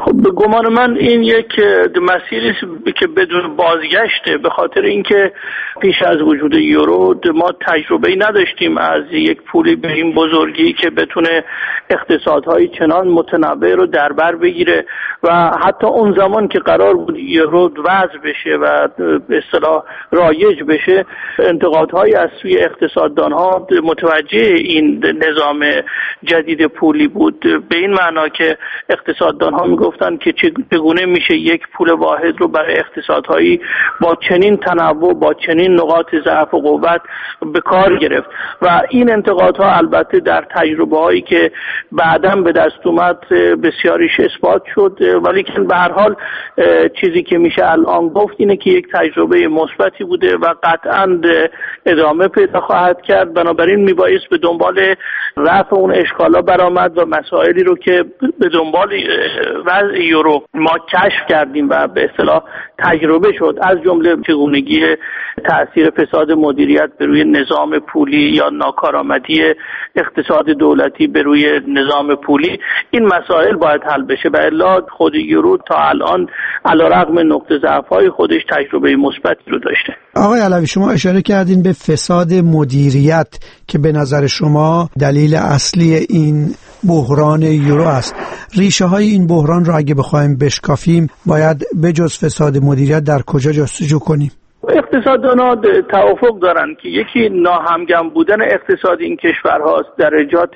خب به گمان من این یک مسیری است که بدون بازگشته، به خاطر اینکه پیش از وجود یورو ما تجربه‌ای نداشتیم از یک پولی به این بزرگی که بتونه اقتصادهای چنان متنوع رو در بر بگیره و حتی اون زمان که قرار بود یورو وضع بشه و به اصطلاح رایج بشه، انتقادهای از سوی اقتصاددانها متوجه این نظام جدید پولی بود، به این معنا که اقتصاددانها میگفتن که چگونه میشه یک پول واحد رو برای اقتصادهایی با چنین تنوع، با چنین نقاط ضعف و قوت به کار گرفت و این انتقادها البته در تجربه هایی که بعداً به دست اومد بسیاریش اثبات شد، ولی که به هر حال چیزی که میشه الان گفت اینه که یک تجربه مثبتی بوده و قطعاً ادامه پیدا خواهد کرد. بنابراین میبایست به دنبال رفع اون اشکالا برآمد و مسائلی رو که به دنبال وضع یورو ما کشف کردیم و به اصطلاح تجربه شد، از جمله چگونگی تأثیر فساد مدیریت بر روی نظام پولی یا ناکارآمدی اقتصاد دولتی بر روی نظام پولی، این مسائل باید حل بشه و الا خود یورو تا الان علیرغم نقطه ضعف‌های خودش تجربه مثبتی رو داشته. آقای علوی، شما اشاره کردین به فساد مدیریت که به نظر شما دلیل اصلی این بحران یورو است. ریشه های این بحران رو اگه بخوایم بشکافیم باید بجز فساد مدیریت در کجا جستجو کنیم؟ اقتصاددان‌ها توافق دارن که یکی ناهمگن بودن اقتصاد این کشورهاست، درجات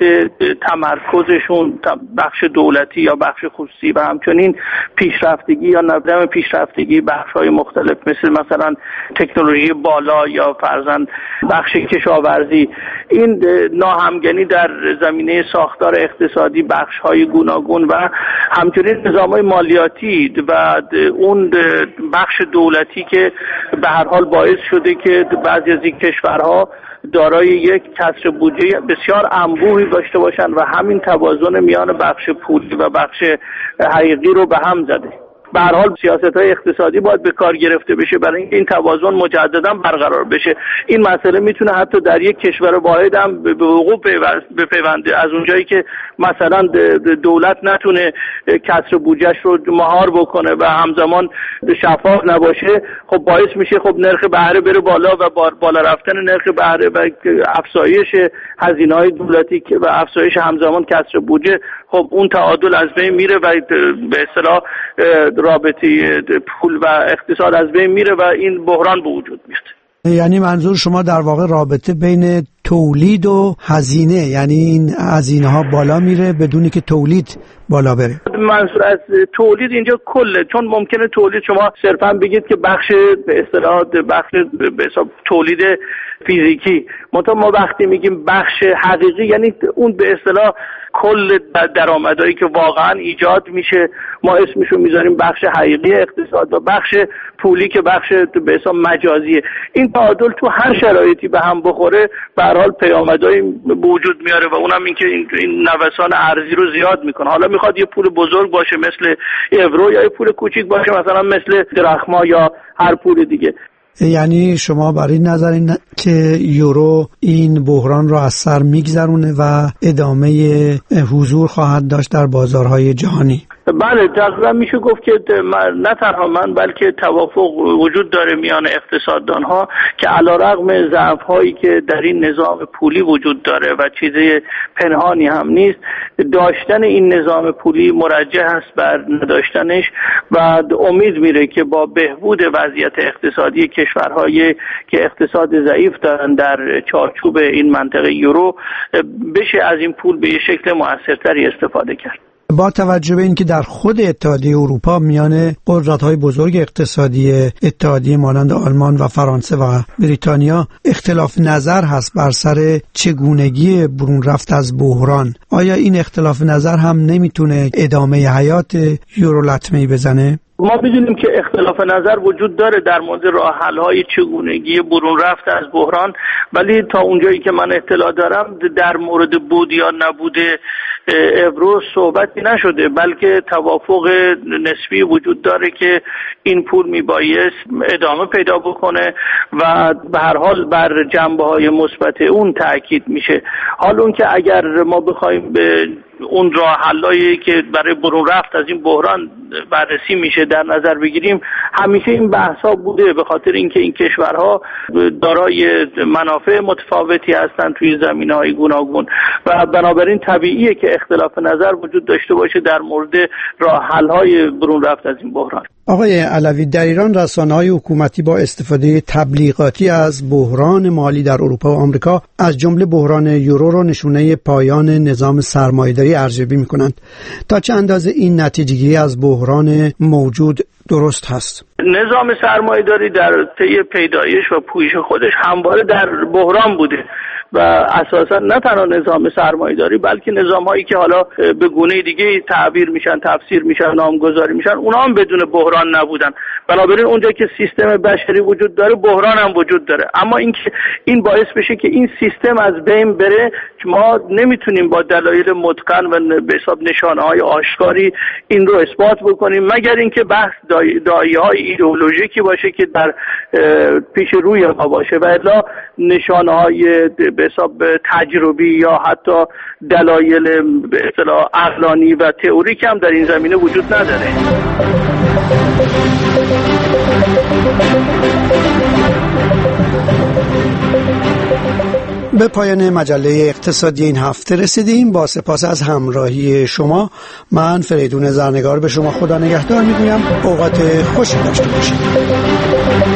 تمرکزشون بخش دولتی یا بخش خصوصی و همچنین پیشرفتگی یا نظام پیشرفتگی بخش‌های مختلف مثل مثلا تکنولوژی بالا یا فرضاً بخش کشاورزی. این ناهمگنی در زمینه ساختار اقتصادی بخش‌های گوناگون و همچنین نظام‌های مالیاتی و اون بخش دولتی که به هر حال باعث شده که بعضی از این کشورها دارای یک کسر بودجه بسیار انبوهی داشته باشند و همین توازن میان بخش پولی و بخش حقیقی رو به هم زده. به هر حال سیاست‌های اقتصادی باید به کار گرفته بشه برای اینکه این توازن مجددا برقرار بشه. این مسئله میتونه حتی در یک کشور واحد هم به وقوع بپیونده، از اونجایی که مثلا دولت نتونه کسر بودجهش رو مهار بکنه و همزمان شفاف نباشه، خب باعث میشه خب نرخ بهره بره بالا و بالا رفتن نرخ بهره و افزایش هزینه‌های دولتی که و افزایش همزمان کسر بودجه، خب اون تعادل از بین میره و به اصطلاح رابطه پول و اقتصاد از بین میره و این بحران به وجود میاد. یعنی منظور شما در واقع رابطه بین تولید و هزینه، یعنی این هزینه ها بالا میره بدونی که تولید بالا بره. منظور از تولید اینجا کله، چون ممکنه تولید شما صرفا بگید که بخش به اصطلاح بخش به حساب تولید فیزیکی، منتها ما وقتی میگیم بخش حقیقی یعنی اون به اصطلاح کل درآمدایی که واقعا ایجاد میشه، ما اسمشو میذاریم بخش حقیقی اقتصاد و بخش پولی که بخش به حساب مجازیه. این تعادل تو هر شرایطی به هم بخوره به هر حال پیامدایی به وجود میاره و اونم این که این, این نوسان ارزی رو زیاد میکنه. حالا میخواد یه پول بزرگ باشه مثل یورو یا یه پول کوچیک باشه مثلا مثل درخما یا هر پول دیگه. یعنی شما برای نظرین که یورو این بحران را از سر میگذرونه و ادامه حضور خواهد داشت در بازارهای جهانی؟ بله، تقریبا میشه گفت که نه تنها من بلکه توافق وجود داره میان اقتصاددانها که علیرغم ضعف‌هایی که در این نظام پولی وجود داره و چیز پنهانی هم نیست، داشتن این نظام پولی مرجح است بر نداشتنش و امید میره که با بهبود وضعیت اقتصادی کشورهایی که اقتصاد ضعیف دارن در چارچوب این منطقه یورو بشه از این پول به یک شکل موثرتری استفاده کرد. با توجه به اینکه در خود اتحادیه اروپا میان قدرت‌های بزرگ اقتصادی اتحادیه مانند آلمان و فرانسه و بریتانیا اختلاف نظر هست بر سر چگونگی برون رفت از بحران، آیا این اختلاف نظر هم نمیتونه ادامه حیات یورو لطمه‌ای بزنه؟ ما بدونیم که اختلاف نظر وجود داره در مورد راه حل‌های چگونگی برون رفت از بحران، ولی تا اونجایی که من اطلاع دارم در مورد بود یا نبود امروز صحبتی نشده، بلکه توافق نسبی وجود داره که این پول میبایست ادامه پیدا بکنه و به هر حال بر جنبه‌های مثبت اون تاکید میشه. حال اون که اگر ما بخوایم به اون راه حلایی که برای برون رفت از این بحران بررسی میشه در نظر بگیریم، همیشه این بحث‌ها بوده، به خاطر اینکه این کشورها دارای منافع متفاوتی هستند توی زمینه‌های گوناگون و بنابراین طبیعیه که اختلاف نظر وجود داشته باشه در مورد راه حل‌های برون رفت از این بحران. آقای علوی، در ایران رسانه‌های حکومتی با استفاده تبلیغاتی از بحران مالی در اروپا و آمریکا از جمله بحران یورو رو نشونه پایان نظام سرمایه‌داری ارزیابی می‌کنند. تا چه اندازه این نتیجه‌گیری از بحران موجود درست هست؟ نظام سرمایه‌داری در طی پیدایش و پویش خودش همواره در بحران بوده و اساسا نه تنها نظام سرمایه‌داری بلکه نظام‌هایی که حالا به گونه دیگه تعبیر میشن، تفسیر میشن، نامگذاری میشن، اونها هم بدون بحران نبودن. بنابراین اونجا که سیستم بشری وجود داره بحران هم وجود داره، اما این که این باعث بشه که این سیستم از بین بره، ما نمیتونیم با دلایل متقن و به حساب نشانه‌های آشکاری این رو اثبات بکنیم، مگر اینکه بحث دایه‌های ایدئولوژیکی باشه که در پیش روی ما باشه و الا نشانه‌های به حساب تجربی یا حتی دلایل به اصطلاح عقلانی و تئوریک هم در این زمینه وجود نداره. به پایان مجله اقتصادی این هفته رسیدیم. با سپاس از همراهی شما، من فریدون زرنگار به شما خدا نگهدار میگویم. اوقات خوشی داشته باشید.